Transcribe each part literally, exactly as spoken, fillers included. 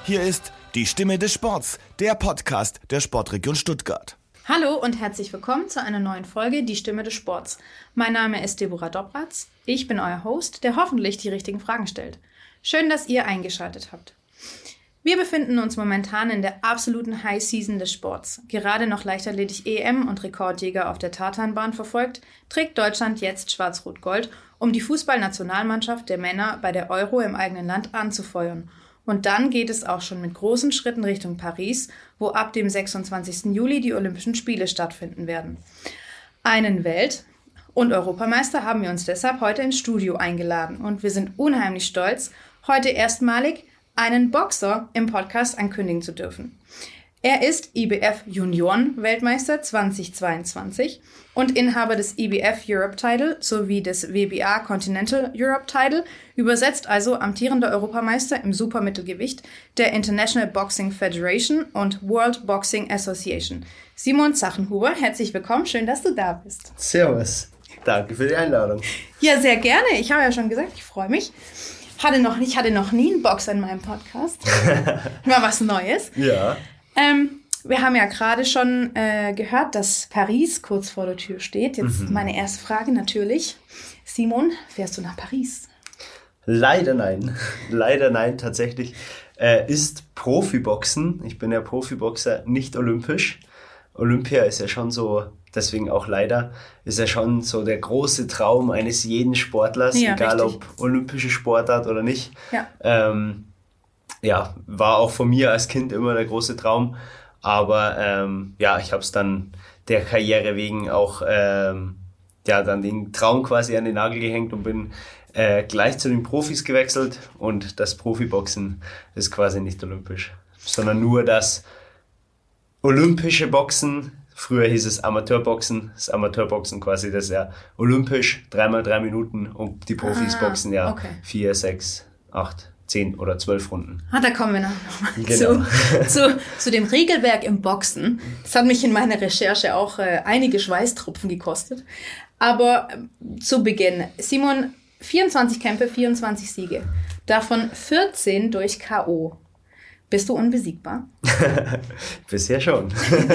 Hier ist die Stimme des Sports, der Podcast der Sportregion Stuttgart. Hallo und herzlich willkommen zu einer neuen Folge Die Stimme des Sports. Mein Name ist Deborah Dobratz. Ich bin euer Host, der hoffentlich die richtigen Fragen stellt. Schön, dass ihr eingeschaltet habt. Wir befinden uns momentan in der absoluten High Season des Sports. Gerade noch Leichtathletik E M und Rekordjäger auf der Tatanbahn verfolgt, trägt Deutschland jetzt Schwarz-Rot-Gold, um die Fußballnationalmannschaft der Männer bei der Euro im eigenen Land anzufeuern. Und dann geht es auch schon mit großen Schritten Richtung Paris, wo ab dem sechsundzwanzigsten Juli die Olympischen Spiele stattfinden werden. Einen Welt- und Europameister haben wir uns deshalb heute ins Studio eingeladen. Und wir sind unheimlich stolz, heute erstmalig einen Boxer im Podcast ankündigen zu dürfen. Er ist I B F Junioren-Weltmeister zweitausendzweiundzwanzig und Inhaber des I B F Europe Title sowie des W B A Continental Europe Title, übersetzt also amtierender Europameister im Supermittelgewicht der International Boxing Federation und World Boxing Association. Simon Zachenhuber, herzlich willkommen, schön, dass du da bist. Servus, danke für die Einladung. Ja, sehr gerne, ich habe ja schon gesagt, ich freue mich. Hatte noch, ich hatte noch nie einen Boxer in meinem Podcast. Mal was Neues. Ja. Ähm, wir haben ja gerade schon äh, gehört, dass Paris kurz vor der Tür steht. Jetzt mhm. meine erste Frage natürlich. Simon, fährst du nach Paris? Leider nein. Leider nein, tatsächlich. Äh, ist Profiboxen, ich bin ja Profiboxer, nicht olympisch. Olympia ist ja schon so, deswegen auch leider, ist ja schon so der große Traum eines jeden Sportlers, ja, egal richtig. Ob olympische Sportart oder nicht. Ja. Ähm, ja, war auch von mir als Kind immer der große Traum, aber ähm, ja, ich habe es dann der Karriere wegen auch ähm, ja dann den Traum quasi an den Nagel gehängt und bin äh, gleich zu den Profis gewechselt, und das Profiboxen ist quasi nicht olympisch, sondern nur das olympische Boxen. Früher hieß es Amateurboxen, das Amateurboxen quasi, das ist ja olympisch, dreimal drei Minuten, und die Profis ah, boxen ja okay. vier, sechs, acht, zehn oder zwölf Runden. Ah, da kommen wir noch mal genau. zu, zu, zu dem Regelwerk im Boxen. Das hat mich in meiner Recherche auch äh, einige Schweißtropfen gekostet. Aber äh, zu Beginn, Simon, vierundzwanzig Kämpfe, vierundzwanzig Siege, davon vierzehn durch K O Bist du unbesiegbar? Bisher schon.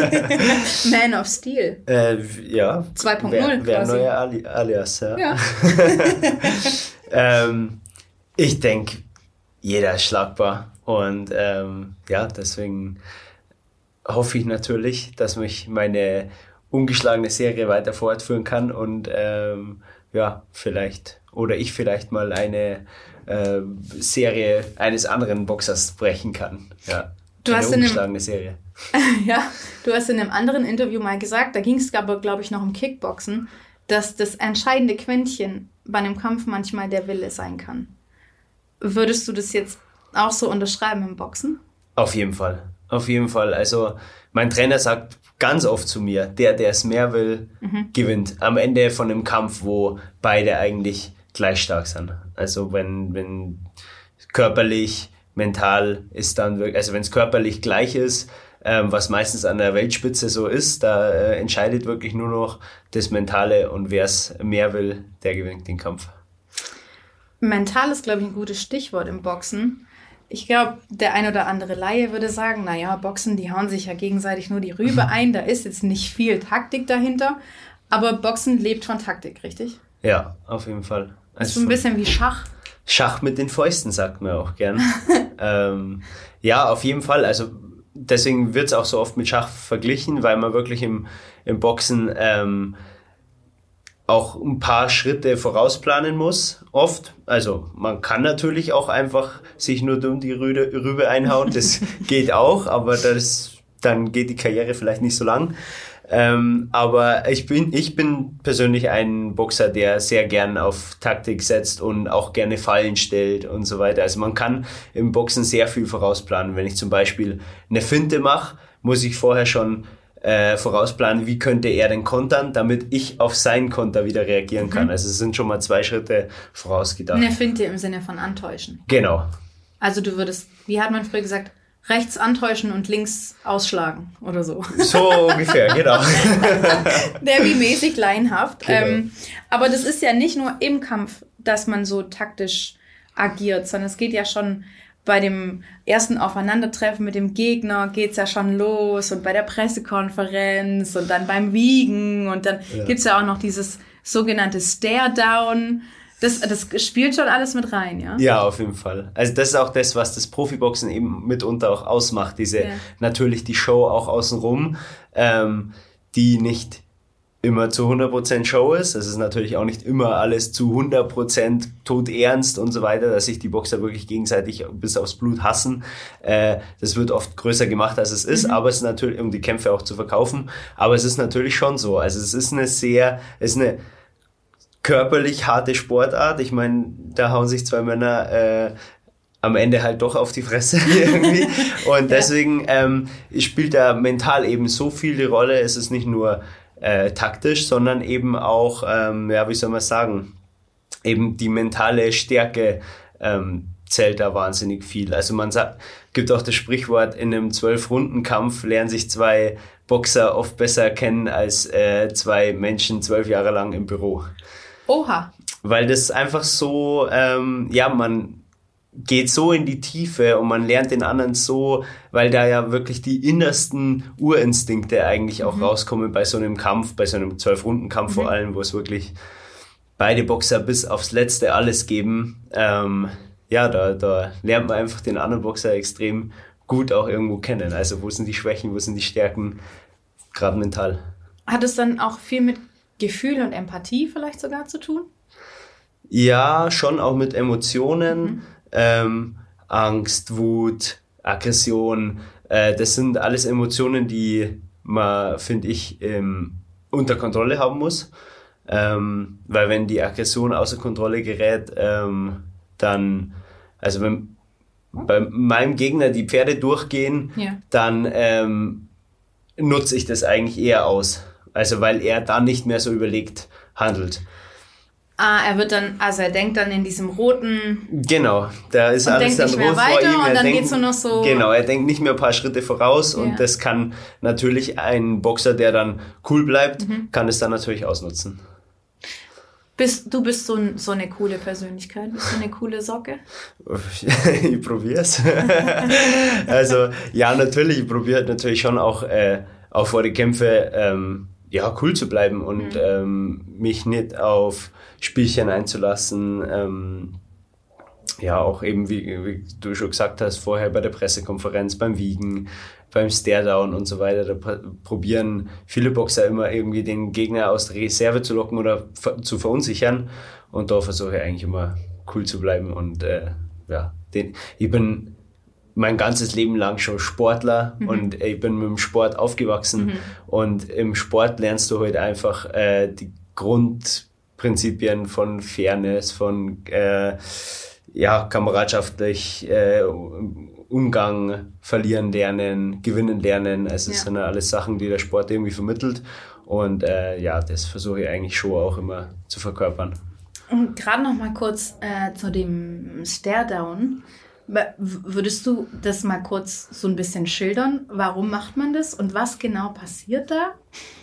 Man of Steel. Äh, ja. zwei Punkt null Wer, quasi. Wer neuer Ali- Alias, ja. ja. ähm, ich denke, jeder ist schlagbar. Und ähm, ja, deswegen hoffe ich natürlich, dass mich meine ungeschlagene Serie weiter fortführen kann und ähm, ja, vielleicht, oder ich vielleicht mal eine äh, Serie eines anderen Boxers brechen kann. Ja, du eine hast ungeschlagene in einem, Serie. Ja, du hast in einem anderen Interview mal gesagt, da ging es aber, glaube ich, noch um Kickboxen, dass das entscheidende Quäntchen bei einem Kampf manchmal der Wille sein kann. Würdest du das jetzt auch so unterschreiben im Boxen? Auf jeden Fall, auf jeden Fall. Also mein Trainer sagt ganz oft zu mir, der, der es mehr will, mhm. gewinnt. Am Ende von einem Kampf, wo beide eigentlich gleich stark sind. Also wenn, wenn körperlich, mental ist dann wirklich, also wenn es körperlich gleich ist, ähm, was meistens an der Weltspitze so ist, da äh, entscheidet wirklich nur noch das Mentale, und wer es mehr will, der gewinnt den Kampf. Mental ist, glaube ich, ein gutes Stichwort im Boxen. Ich glaube, der ein oder andere Laie würde sagen, naja, Boxen, die hauen sich ja gegenseitig nur die Rübe ein, da ist jetzt nicht viel Taktik dahinter, aber Boxen lebt von Taktik, richtig? Ja, auf jeden Fall. Das ist so ein bisschen wie Schach. Schach mit den Fäusten, sagt man auch gern. ähm, ja, auf jeden Fall. Also deswegen wird es auch so oft mit Schach verglichen, weil man wirklich im, im Boxen ähm, auch ein paar Schritte vorausplanen muss, oft. Also man kann natürlich auch einfach sich nur dumm die Rübe, Rübe einhauen, das geht auch, aber das, dann geht die Karriere vielleicht nicht so lang. Ähm, aber ich bin, ich bin persönlich ein Boxer, der sehr gern auf Taktik setzt und auch gerne Fallen stellt und so weiter. Also man kann im Boxen sehr viel vorausplanen. Wenn ich zum Beispiel eine Finte mache, muss ich vorher schon äh, vorausplanen, wie könnte er denn kontern, damit ich auf seinen Konter wieder reagieren kann. Mhm. Also es sind schon mal zwei Schritte vorausgedacht. Eine Finte im Sinne von antäuschen. Genau. Also du würdest, wie hat man früher gesagt, rechts antäuschen und links ausschlagen oder so. So ungefähr, genau. Derby-mäßig laienhaft. Genau. Ähm, aber das ist ja nicht nur im Kampf, dass man so taktisch agiert, sondern es geht ja schon bei dem ersten Aufeinandertreffen mit dem Gegner geht's ja schon los und bei der Pressekonferenz und dann beim Wiegen und dann ja. gibt's ja auch noch dieses sogenannte Stare-Down. Das, das spielt schon alles mit rein, ja? Ja, auf jeden Fall. Also das ist auch das, was das Profiboxen eben mitunter auch ausmacht. Diese, ja. natürlich die Show auch außenrum, ähm, die nicht immer zu hundert Prozent Show ist. Es ist natürlich auch nicht immer alles zu hundert Prozent todernst und so weiter, dass sich die Boxer wirklich gegenseitig bis aufs Blut hassen. Äh, das wird oft größer gemacht, als es ist, mhm. aber es ist natürlich, um die Kämpfe auch zu verkaufen. Aber es ist natürlich schon so. Also es ist eine sehr, es ist eine körperlich harte Sportart. Ich meine, da hauen sich zwei Männer äh, am Ende halt doch auf die Fresse irgendwie. Und deswegen ähm, spielt da mental eben so viel die Rolle. Es ist nicht nur äh, taktisch, sondern eben auch, ähm, ja, wie soll man sagen, eben die mentale Stärke ähm, zählt da wahnsinnig viel. Also man sagt, gibt auch das Sprichwort, in einem zwölf-Runden-Kampf lernen sich zwei Boxer oft besser kennen als äh, zwei Menschen zwölf Jahre lang im Büro. Oha. Weil das einfach so, ähm, ja, man geht so in die Tiefe und man lernt den anderen so, weil da ja wirklich die innersten Urinstinkte eigentlich auch mhm. rauskommen bei so einem Kampf, bei so einem zwölf-Runden-Kampf mhm. vor allem, wo es wirklich beide Boxer bis aufs Letzte alles geben. Ähm, ja, da, da lernt man einfach den anderen Boxer extrem gut auch irgendwo kennen. Also wo sind die Schwächen, wo sind die Stärken, gerade mental. Hat es dann auch viel mit Gefühl und Empathie vielleicht sogar zu tun? Ja, schon auch mit Emotionen, mhm. ähm, Angst, Wut, Aggression. Äh, das sind alles Emotionen, die man, finde ich, ähm, unter Kontrolle haben muss. Ähm, weil wenn die Aggression außer Kontrolle gerät, ähm, dann, also wenn bei meinem Gegner die Pferde durchgehen, ja. dann ähm, nutze ich das eigentlich eher aus. Also weil er da nicht mehr so überlegt handelt. Ah, er wird dann, also er denkt dann in diesem roten... Genau, da ist alles dann rot vor ihm. Und er dann denkt, geht's nur noch so... Genau, er denkt nicht mehr ein paar Schritte voraus ja. und das kann natürlich ein Boxer, der dann cool bleibt, mhm. kann es dann natürlich ausnutzen. Bist, du bist so, ein, so eine coole Persönlichkeit, bist du eine coole Socke? Ich probier's. Also ja, natürlich, ich probiere natürlich schon auch, äh, auch vor den Kämpfen ähm, ja, cool zu bleiben und mhm. ähm, mich nicht auf Spielchen einzulassen. Ähm, ja, auch eben, wie, wie du schon gesagt hast, vorher bei der Pressekonferenz, beim Wiegen, beim Stare-Down und so weiter, da pr- probieren viele Boxer immer irgendwie den Gegner aus der Reserve zu locken oder ver- zu verunsichern. Und da versuche ich eigentlich immer cool zu bleiben. Und äh, ja, den, ich bin mein ganzes Leben lang schon Sportler mhm. und ich bin mit dem Sport aufgewachsen. Mhm. Und im Sport lernst du halt einfach äh, die Grundprinzipien von Fairness, von äh, ja, kameradschaftlich äh, Umgang, verlieren lernen, gewinnen lernen. Also es ja. sind ja alles Sachen, die der Sport irgendwie vermittelt. Und äh, ja, das versuche ich eigentlich schon auch immer zu verkörpern. Und gerade noch mal kurz äh, zu dem Stare-Down. Würdest du das mal kurz so ein bisschen schildern? Warum macht man das und was genau passiert da?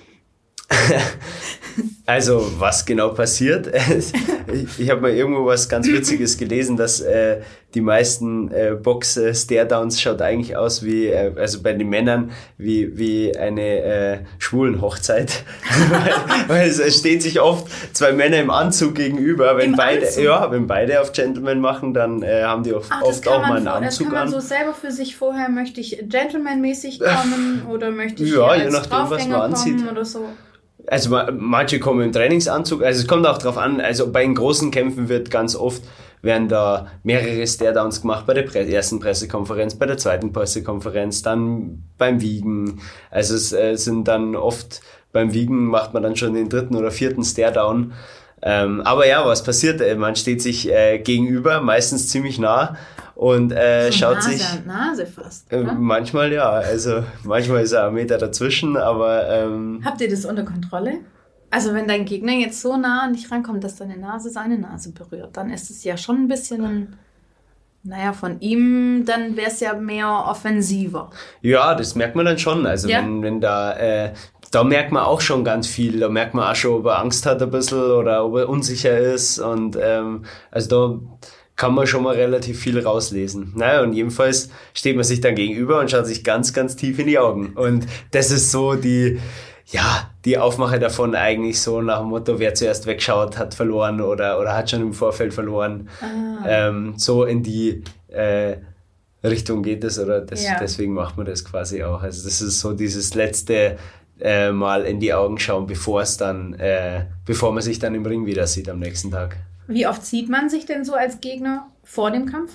Also, was genau passiert? Ich, ich habe mal irgendwo was ganz Witziges gelesen, dass äh, die meisten äh, Box-Stare-Downs schaut eigentlich aus wie, äh, also bei den Männern, wie, wie eine äh, Schwulen-Hochzeit. weil, weil es steht sich oft zwei Männer im Anzug gegenüber. Wenn Im beide, Anzug? Ja, wenn beide auf Gentleman machen, dann äh, haben die oft, Ach, oft auch mal einen vor, Anzug an. Das kann man so selber für sich vorher, möchte ich gentlemanmäßig kommen oder möchte ich ja, hier je als nachdem, was man anzieht. Oder so? Also manche kommen im Trainingsanzug, also es kommt auch drauf an, also bei den großen Kämpfen wird ganz oft, werden da mehrere Stare-Downs gemacht, bei der Pre- ersten Pressekonferenz, bei der zweiten Pressekonferenz, dann beim Wiegen, also es äh, sind dann oft, beim Wiegen macht man dann schon den dritten oder vierten Stare-Down, ähm, aber ja, was passiert, man steht sich äh, gegenüber, meistens ziemlich nah und äh, so schaut Nase sich... an Nase fast, äh, manchmal ja, also manchmal ist er ein Meter dazwischen, aber... Ähm, Habt ihr das unter Kontrolle? Also wenn dein Gegner jetzt so nah an dich rankommt, dass deine Nase seine Nase berührt, dann ist es ja schon ein bisschen ein... Naja, von ihm, dann wäre es ja mehr offensiver. Ja, das merkt man dann schon. Also ja. wenn, wenn da, äh, da merkt man auch schon ganz viel. Da merkt man auch schon, ob er Angst hat ein bisschen oder ob er unsicher ist. Und ähm, also da kann man schon mal relativ viel rauslesen. Naja, und jedenfalls steht man sich dann gegenüber und schaut sich ganz, ganz tief in die Augen. Und das ist so die, ja, die Aufmache davon eigentlich so nach dem Motto, wer zuerst wegschaut, hat verloren oder, oder hat schon im Vorfeld verloren. Ah. Ähm, so in die äh, Richtung geht es oder das, ja. deswegen macht man das quasi auch. Also das ist so dieses letzte äh, Mal in die Augen schauen, bevor es dann, äh, bevor man sich dann im Ring wieder sieht am nächsten Tag. Wie oft sieht man sich denn so als Gegner vor dem Kampf?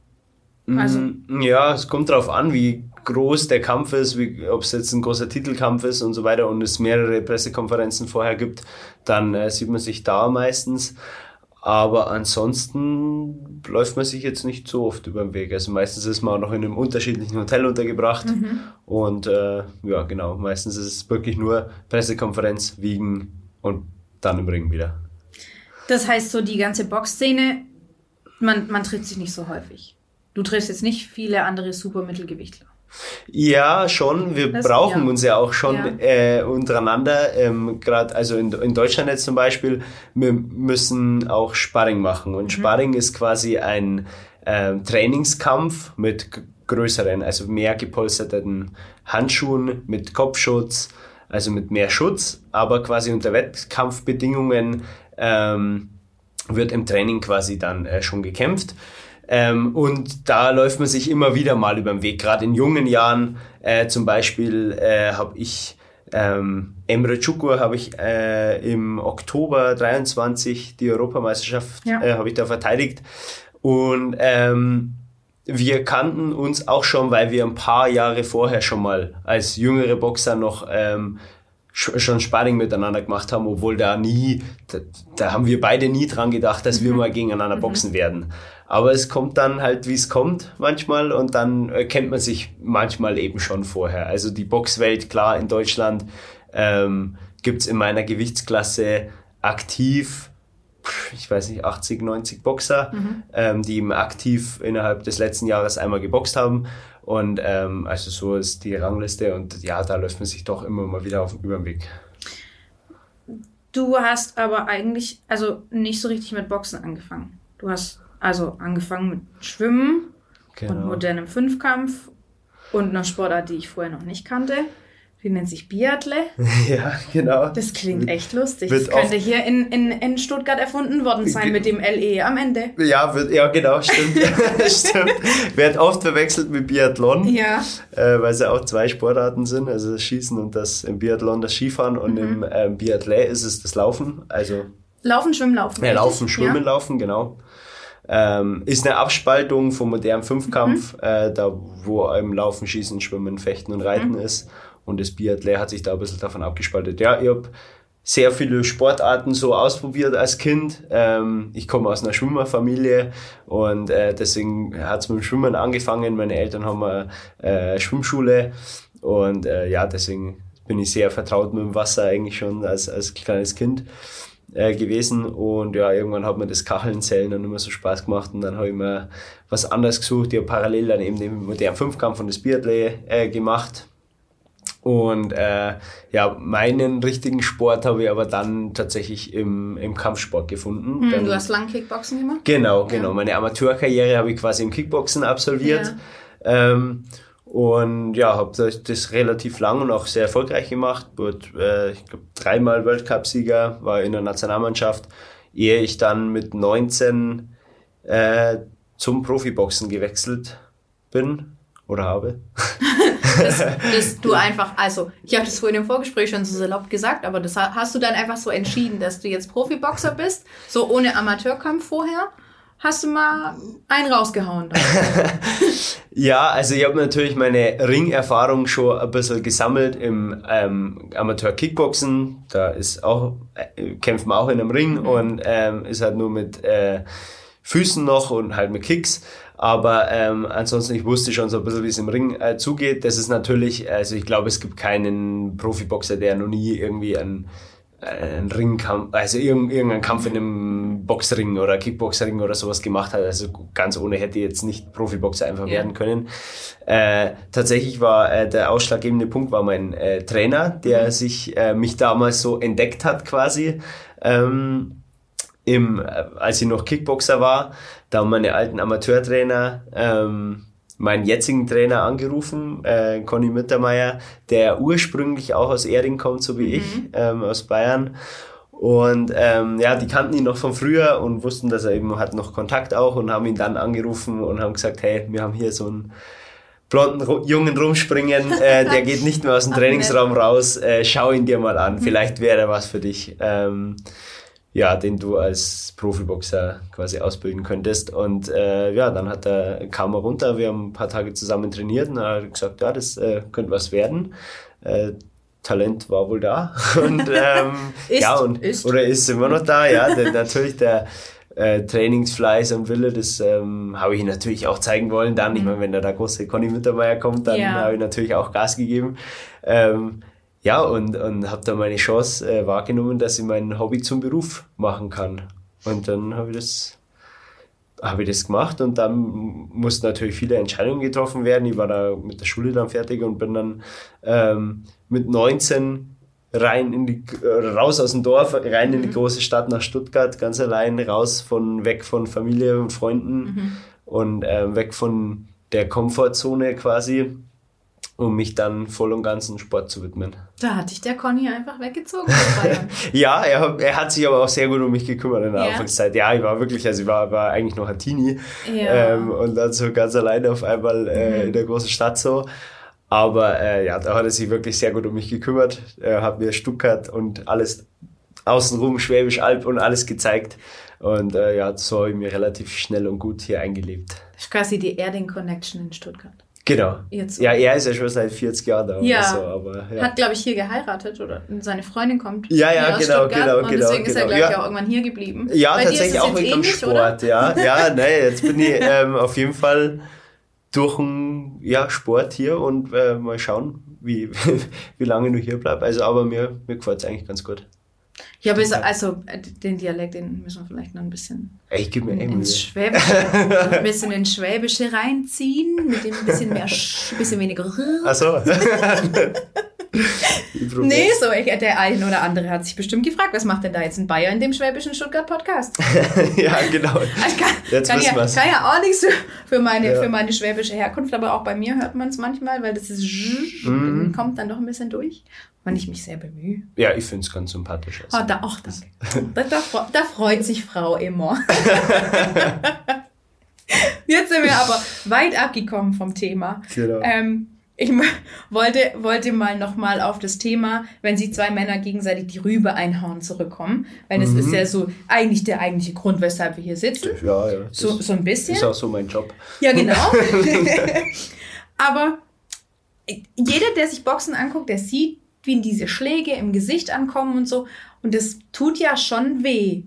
Also ja, es kommt darauf an, wie groß der Kampf ist, wie, ob es jetzt ein großer Titelkampf ist und so weiter und es mehrere Pressekonferenzen vorher gibt, dann äh, sieht man sich da meistens. Aber ansonsten läuft man sich jetzt nicht so oft über den Weg. Also meistens ist man auch noch in einem unterschiedlichen Hotel untergebracht. Mhm. Und äh, ja, genau, meistens ist es wirklich nur Pressekonferenz, Wiegen und dann im Ring wieder. Das heißt, so die ganze Boxszene, man, man trifft sich nicht so häufig. Du triffst jetzt nicht viele andere Supermittelgewichtler. Ja, schon. Wir das, brauchen ja. uns ja auch schon ja. äh, untereinander. Ähm, Gerade also in, in Deutschland jetzt zum Beispiel, wir müssen auch Sparring machen. Und mhm. Sparring ist quasi ein äh, Trainingskampf mit g- größeren, also mehr gepolsterten Handschuhen, mit Kopfschutz, also mit mehr Schutz, aber quasi unter Wettkampfbedingungen ähm, wird im Training quasi dann äh, schon gekämpft. Ähm, und da läuft man sich immer wieder mal über den Weg. Gerade in jungen Jahren äh, zum Beispiel äh, habe ich ähm, Emre Çukur habe ich äh, im Oktober dreiundzwanzig die Europameisterschaft ja. äh, habe ich da verteidigt. Und ähm, wir kannten uns auch schon, weil wir ein paar Jahre vorher schon mal als jüngere Boxer noch ähm, schon Sparring miteinander gemacht haben, obwohl da nie, da, da haben wir beide nie dran gedacht, dass mhm. wir mal gegeneinander boxen mhm. werden. Aber es kommt dann halt, wie es kommt manchmal und dann äh, kennt man sich manchmal eben schon vorher. Also die Boxwelt, klar, in Deutschland ähm, gibt's in meiner Gewichtsklasse aktiv, ich weiß nicht, achtzig, neunzig Boxer, mhm. ähm, die eben aktiv innerhalb des letzten Jahres einmal geboxt haben. Und ähm, also so ist die Rangliste und ja, da läuft man sich doch immer mal wieder auf über den Weg. Du hast aber eigentlich also nicht so richtig mit Boxen angefangen. Du hast also angefangen mit Schwimmen genau. und modernem Fünfkampf und einer Sportart, die ich vorher noch nicht kannte. Die nennt sich Biathlon. Ja, genau. Das klingt echt lustig. Das könnte hier in, in, in Stuttgart erfunden worden sein mit dem L E am Ende. Ja, wird, ja genau, stimmt. stimmt. Wird oft verwechselt mit Biathlon, ja. äh, weil es ja auch zwei Sportarten sind, also das Schießen und das im Biathlon das Skifahren und mhm. im ähm, Biathlon ist es das Laufen. Also Laufen, Schwimmen, Laufen. Ja, Laufen, Schwimmen, ja. Laufen, genau. Ähm, ist eine Abspaltung vom modernen Fünfkampf, mhm. äh, da wo im Laufen, Schießen, Schwimmen, Fechten und Reiten mhm. ist. Und das Biathlon hat sich da ein bisschen davon abgespaltet. Ja, ich habe sehr viele Sportarten so ausprobiert als Kind. Ähm, ich komme aus einer Schwimmerfamilie und äh, deswegen hat es mit dem Schwimmen angefangen. Meine Eltern haben eine äh, Schwimmschule und äh, ja, deswegen bin ich sehr vertraut mit dem Wasser eigentlich schon als, als kleines Kind äh, gewesen. Und ja, irgendwann hat mir das Kacheln-Zählen dann immer so Spaß gemacht und dann habe ich mir was anderes gesucht. Ich habe parallel dann eben den modernen Fünfkampf und das Biathlon äh, gemacht. Und äh, ja, meinen richtigen Sport habe ich aber dann tatsächlich im, im Kampfsport gefunden. Hm, dann, du hast lang Kickboxen gemacht? Genau, genau. Ja. Meine Amateurkarriere habe ich quasi im Kickboxen absolviert. Ja. Ähm, und ja, habe das, das relativ lang und auch sehr erfolgreich gemacht. Wurde, äh, ich glaube, dreimal Weltcup-Sieger, war in der Nationalmannschaft, ehe ich dann mit neunzehn äh, zum Profiboxen gewechselt bin oder habe. dass, dass du einfach, also ich habe das vorhin im Vorgespräch schon so salopp gesagt, aber das hast du dann einfach so entschieden, dass du jetzt Profiboxer bist, so ohne Amateurkampf vorher, hast du mal einen rausgehauen. Ja, also ich habe natürlich meine Ringerfahrung schon ein bisschen gesammelt im ähm, Amateur-Kickboxen, da ist auch, äh, kämpft man auch in einem Ring mhm. und ähm, ist halt nur mit äh, Füßen noch und halt mit Kicks. Aber ähm, ansonsten, ich wusste schon so ein bisschen, wie es im Ring äh, zugeht. Das ist natürlich, also ich glaube, es gibt keinen Profiboxer, der noch nie irgendwie einen, einen Ringkampf, also irgendeinen Kampf in einem Boxring oder Kickboxring oder sowas gemacht hat. Also ganz ohne hätte jetzt nicht Profiboxer einfach ja. werden können. Äh, tatsächlich war äh, der ausschlaggebende Punkt war mein äh, Trainer, der mhm. sich äh, mich damals so entdeckt hat quasi. Ähm, im, als ich noch Kickboxer war, da haben meine alten Amateurtrainer ähm, meinen jetzigen Trainer angerufen, äh, Conny Mittermeier, der ursprünglich auch aus Erding kommt, so wie mhm. ich, ähm, aus Bayern. Und ähm, ja, die kannten ihn noch von früher und wussten, dass er eben hat noch Kontakt auch und haben ihn dann angerufen und haben gesagt, hey, wir haben hier so einen blonden Jungen rumspringen, äh, der geht nicht mehr aus dem Trainingsraum raus, äh, schau ihn dir mal an, vielleicht wäre er was für dich. Ähm, ja, den du als Profiboxer quasi ausbilden könntest. Und äh, ja, dann hat er, kam er runter, wir haben ein paar Tage zusammen trainiert und er hat gesagt, ja, das äh, könnte was werden. Äh, Talent war wohl da. Und ähm, ist, ja, und ist. oder ist immer noch da, ja. Der, natürlich der äh, Trainingsfleiß und Wille, das ähm, habe ich ihm natürlich auch zeigen wollen. Dann, mhm. ich meine, wenn da der große Conny Mittermeier kommt, dann ja. habe ich natürlich auch Gas gegeben. Ähm, Ja, und, und habe da meine Chance äh, wahrgenommen, dass ich mein Hobby zum Beruf machen kann. Und dann habe ich das habe ich das gemacht und dann mussten natürlich viele Entscheidungen getroffen werden. Ich war da mit der Schule dann fertig und bin dann ähm, mit neunzehn rein in die, äh, raus aus dem Dorf, rein in die große Stadt nach Stuttgart, ganz allein raus, von weg von Familie und Freunden mhm. und äh, weg von der Komfortzone quasi, um mich dann voll und ganz dem Sport zu widmen. Da hat dich der Conny einfach weggezogen. Ja, er, er hat sich aber auch sehr gut um mich gekümmert in der ja. Anfangszeit. Ja, ich war wirklich, also ich war, war eigentlich noch ein Teenie ja. ähm, und dann so ganz alleine auf einmal äh, mhm. in der großen Stadt so. Aber äh, ja, da hat er sich wirklich sehr gut um mich gekümmert. Er hat mir Stuttgart und alles außenrum, Schwäbisch Alb und alles gezeigt. Und äh, ja, so habe ich mir relativ schnell und gut hier eingelebt. Das ist quasi die Erding Connection in Stuttgart. Genau. Jetzt. Ja, er ist ja schon seit vierzig Jahren da. Ja. Oder so, aber, ja. Hat, glaube ich, hier geheiratet oder seine Freundin kommt. Ja, ja, genau, genau, und genau. deswegen genau. ist er, glaube ja. ich, auch irgendwann hier geblieben. Ja, Bei tatsächlich auch wegen dem Sport, oder? ja. Ja, nee, jetzt bin ich ähm, auf jeden Fall durch den ja, Sport hier und äh, mal schauen, wie, wie lange du hier bleibst. Also, aber mir, mir gefällt es eigentlich ganz gut. Ja, aber also den Dialekt, den müssen wir vielleicht noch ein bisschen ich geb mir in, ins Schwäbische, ein bisschen ins Schwäbische reinziehen, mit dem ein bisschen mehr, ein bisschen weniger. Ach so. Nee, so, ich, der eine oder andere hat sich bestimmt gefragt, was macht denn da jetzt ein Bayer in dem schwäbischen Stuttgart-Podcast? Ja, genau. Ich kann, jetzt kann, wissen ja, wir's. kann ja auch nichts für meine, ja. für meine schwäbische Herkunft, aber auch bei mir hört man es manchmal, weil das ist mhm. kommt dann doch ein bisschen durch, wenn ich mich sehr bemühe. Ja, ich finde es ganz sympathisch. Also. Oh, da, ach, danke. da, da, da freut sich Frau immer. Jetzt sind wir aber weit abgekommen vom Thema. Genau. Ähm, ich wollte, wollte mal nochmal auf das Thema, wenn sich zwei Männer gegenseitig die Rübe einhauen, zurückkommen. Weil das mhm. ist ja so eigentlich der eigentliche Grund, weshalb wir hier sitzen. Ja, ja. So, so ein bisschen. Ist auch so mein Job. Ja, genau. Aber jeder, der sich Boxen anguckt, der sieht, wie diese Schläge im Gesicht ankommen und so. Und das tut ja schon weh.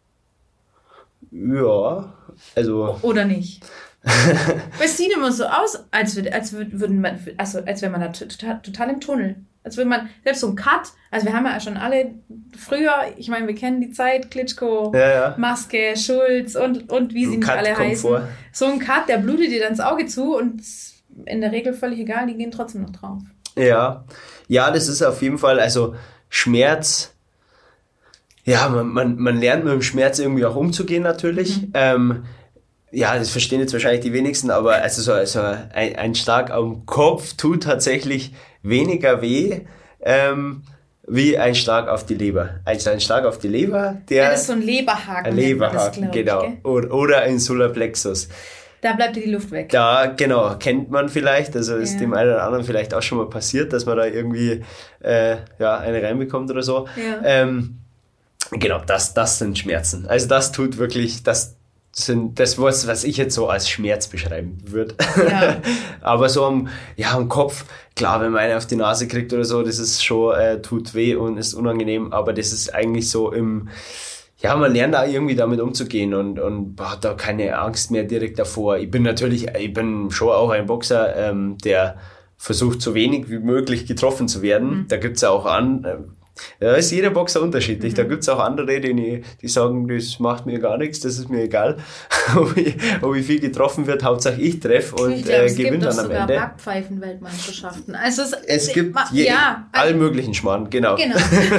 Ja, also... Oder nicht? Es sieht immer so aus, als, würde, als, würden man, also als wäre man da total, total im Tunnel. Als würde man, selbst so ein Cut, also wir haben ja schon alle früher, ich meine, wir kennen die Zeit, Klitschko, ja, ja. Maske, Schulz und, und wie sie nicht alle heißen. Vor. So ein Cut, der blutet dir dann ins Auge zu und in der Regel völlig egal, die gehen trotzdem noch drauf. Ja, ja, das ist auf jeden Fall, also Schmerz, ja, man, man, man lernt mit dem Schmerz irgendwie auch umzugehen natürlich. Mhm. Ähm, ja, das verstehen jetzt wahrscheinlich die wenigsten, aber also so also ein, ein Schlag am Kopf tut tatsächlich weniger weh ähm, wie ein Schlag auf die Leber. Also ein Schlag auf die Leber, der... Ja, das ist so ein Leberhaken. Ein Leberhaken, das, genau. Ich, oder, oder ein Solarplexus. Da bleibt dir die Luft weg. Da, genau, kennt man vielleicht, also ist ja. dem einen oder anderen vielleicht auch schon mal passiert, dass man da irgendwie äh, ja, eine reinbekommt oder so. Ja. Ähm, genau, das, das sind Schmerzen. Also das tut wirklich, das sind das, was, was ich jetzt so als Schmerz beschreiben würde. Ja. Aber so am, ja, am Kopf, klar, wenn man eine auf die Nase kriegt oder so, das ist schon, äh, tut weh und ist unangenehm, aber das ist eigentlich so im, ja, man lernt da irgendwie damit umzugehen und, und hat da keine Angst mehr direkt davor. Ich bin natürlich, ich bin schon auch ein Boxer, ähm, der versucht, so wenig wie möglich getroffen zu werden. Mhm. Da gibt's ja auch an, äh, Da ist jeder Boxer unterschiedlich. Mhm. Da gibt's auch andere, die, die sagen, das macht mir gar nichts, das ist mir egal, ob, ich, ob ich viel getroffen wird, Hauptsache ich treffe und ich glaub, äh, es gewinne gibt dann am sogar Ende. Backpfeifen-Weltmeisterschaften. Also es, es gibt je, ja, allen möglichen Schmarrn, genau. genau.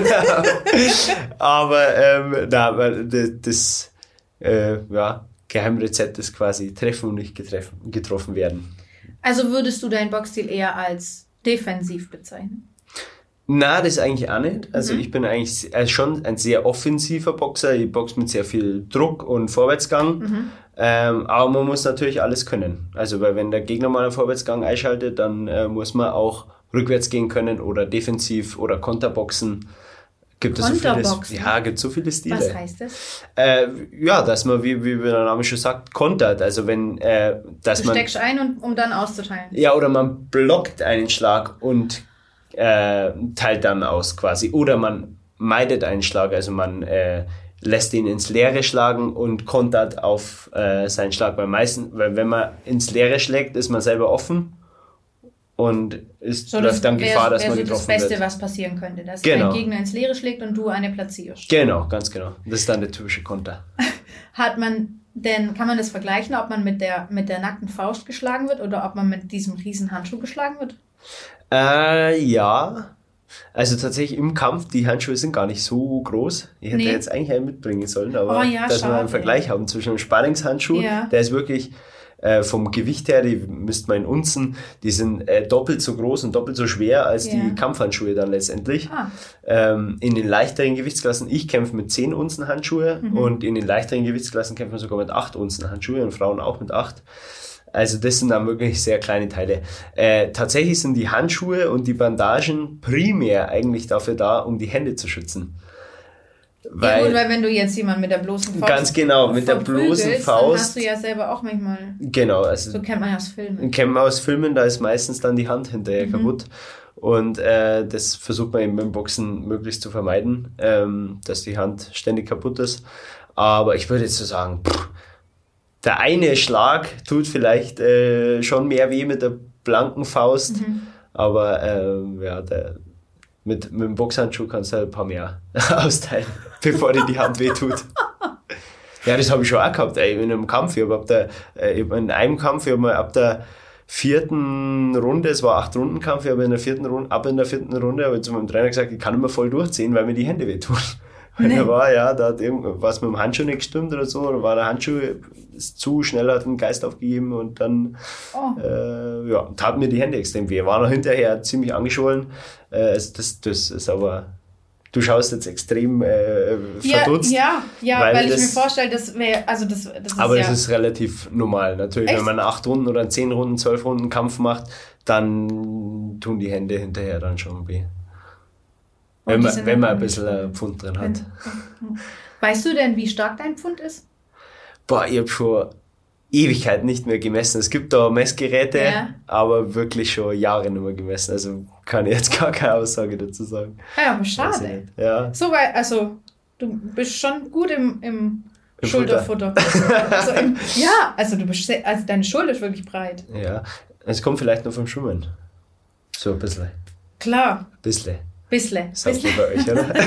Aber ähm, na, weil das, das äh, ja, Geheimrezept ist quasi treffen und nicht getreffen, getroffen werden. Also würdest du deinen Boxstil eher als defensiv bezeichnen? Na, das eigentlich auch nicht. Also mhm. ich bin eigentlich äh, schon ein sehr offensiver Boxer. Ich boxe mit sehr viel Druck und Vorwärtsgang. Mhm. Ähm, aber man muss natürlich alles können. Also weil wenn der Gegner mal einen Vorwärtsgang einschaltet, dann äh, muss man auch rückwärts gehen können oder defensiv oder Konterboxen. Gibt es so viele, ja, gibt so viele Stile. Was heißt das? Äh, ja, dass man, wie, wie der Name schon sagt, kontert. Also wenn, äh, dass du man... Du steckst ein, und, um dann auszuteilen. Ja, oder man blockt einen Schlag und äh, teilt dann aus quasi. Oder man meidet einen Schlag, also man äh, lässt ihn ins Leere schlagen und kontert auf äh, seinen Schlag. Weil meistens, weil wenn man ins Leere schlägt, ist man selber offen. Und ist, so, läuft dann wär, Gefahr, dass wär man so getroffen das Beste, wird. was passieren könnte, dass genau. dein Gegner ins Leere schlägt und du eine platzierst. Genau, ganz genau. Das ist dann der typische Konter. Hat man denn, kann man das vergleichen, ob man mit der, mit der nackten Faust geschlagen wird oder ob man mit diesem riesen Handschuh geschlagen wird? Äh, ja. Also tatsächlich im Kampf, die Handschuhe sind gar nicht so groß. Ich hätte nee. jetzt eigentlich einen mitbringen sollen, aber oh, ja, dass schade. wir einen Vergleich haben zwischen einem Sparringshandschuh, ja. der ist wirklich äh, vom Gewicht her, die müsste man in Unzen, die sind äh, doppelt so groß und doppelt so schwer als ja. die Kampfhandschuhe dann letztendlich. Ah. Ähm, in den leichteren Gewichtsklassen, ich kämpfe mit zehn Unzen Handschuhe mhm. und in den leichteren Gewichtsklassen kämpfen wir sogar mit acht Unzen Handschuhe und Frauen auch mit acht. Also das sind dann wirklich sehr kleine Teile. Äh, tatsächlich sind die Handschuhe und die Bandagen primär eigentlich dafür da, um die Hände zu schützen. Weil, ja gut, weil wenn du jetzt jemanden mit der bloßen Faust ganz genau, mit der bloßen Faust, dann hast du ja selber auch manchmal, genau, also so kennt man ja aus Filmen. Kennt man aus Filmen, da ist meistens dann die Hand hinterher mhm. kaputt. Und äh, das versucht man eben beim Boxen möglichst zu vermeiden, ähm, dass die Hand ständig kaputt ist. Aber ich würde jetzt so sagen, pff, der eine Schlag tut vielleicht äh, schon mehr weh mit der blanken Faust, mhm. aber ähm, ja, der, mit, mit dem Boxhandschuh kannst du halt ein paar mehr austeilen, bevor dir die Hand weh tut. Ja, das habe ich schon auch gehabt, ey, in einem Kampf. Ich habe ab der, äh, in einem Kampf, ich habe mal ab der vierten Runde, es war acht Runden Kampf, ich habe in der vierten Runde, ab in der vierten Runde habe ich zu meinem Trainer gesagt, ich kann immer voll durchziehen, weil mir die Hände wehtun. Weil nee. er war, ja, da hat irgendwas mit dem Handschuh nicht gestimmt oder so, oder war der Handschuh ist zu schnell, hat den Geist aufgegeben und dann oh. äh, ja, tat mir die Hände extrem weh. War noch hinterher ziemlich angeschwollen. Äh, also das, das ist aber, du schaust jetzt extrem äh, verdutzt. Ja, ja, ja weil, weil ich das, mir vorstelle, das wäre, also das, das ist aber ja... das ist relativ normal. Natürlich, echt? Wenn man acht Runden oder zehn Runden, zwölf Runden Kampf macht, dann tun die Hände hinterher dann schon weh. Wenn man, wenn man ein bisschen ein Pfund drin hat. Weißt du denn, wie stark dein Pfund ist? Boah, ich habe schon Ewigkeit nicht mehr gemessen. Es gibt da Messgeräte, ja. aber wirklich schon Jahre nicht mehr gemessen. Also kann ich jetzt gar keine Aussage dazu sagen. Ja, aber schade. Ja. So weit, also du bist schon gut im, im, Im Schulterfutter. also im, ja, also du bist, also deine Schulter ist wirklich breit. Ja, es kommt vielleicht noch vom Schwimmen. So ein bisschen. Klar. Ein bisschen. Bissle. Sagt ihr bei euch, oder?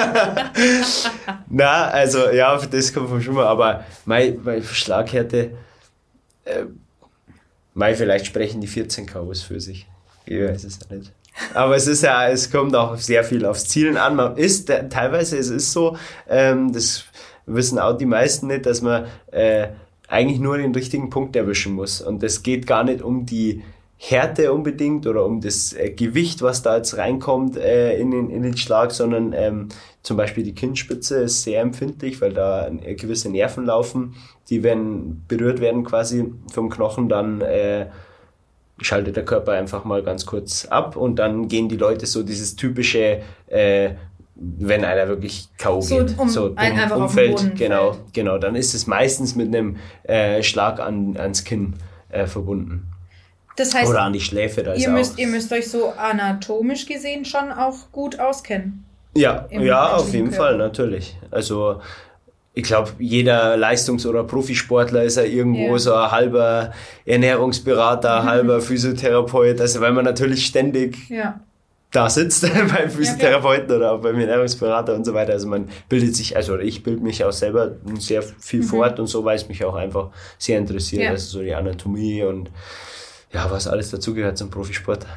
Na, also ja, das kommt vom Schwimmen, aber meine, meine Schlaghärte, äh, meine, vielleicht sprechen die vierzehn K Os für sich. Ich weiß es ja nicht. Aber es ist ja, es kommt auch sehr viel aufs Zielen an. Man ist, teilweise es ist so, ähm, das wissen auch die meisten nicht, dass man äh, eigentlich nur den richtigen Punkt erwischen muss. Und es geht gar nicht um die Härte unbedingt oder um das äh, Gewicht, was da jetzt reinkommt äh, in, den, in den Schlag, sondern ähm, zum Beispiel die Kinnspitze ist sehr empfindlich, weil da äh, gewisse Nerven laufen, die wenn berührt werden quasi vom Knochen, dann äh, schaltet der Körper einfach mal ganz kurz ab und dann gehen die Leute so dieses typische, äh, wenn einer wirklich K O so, geht, um, so ein, dumm umfällt, genau, fällt. genau, dann ist es meistens mit einem äh, Schlag an, ans Kinn äh, verbunden. Das heißt, oder an die Schläfe. Da ihr, ist müsst, auch. ihr müsst euch so anatomisch gesehen schon auch gut auskennen. Ja, ja, auf jeden Körper. Fall, natürlich. Also ich glaube, jeder Leistungs- oder Profisportler ist ja irgendwo ja. so ein halber Ernährungsberater, mhm. halber Physiotherapeut. Also weil man natürlich ständig ja. da sitzt beim Physiotherapeuten ja, oder auch beim Ernährungsberater und so weiter. Also man bildet sich, also ich bilde mich auch selber sehr viel mhm. fort und so, weil es mich auch einfach sehr interessiert. Ja. Also so die Anatomie und ja, was alles dazugehört zum Profisport.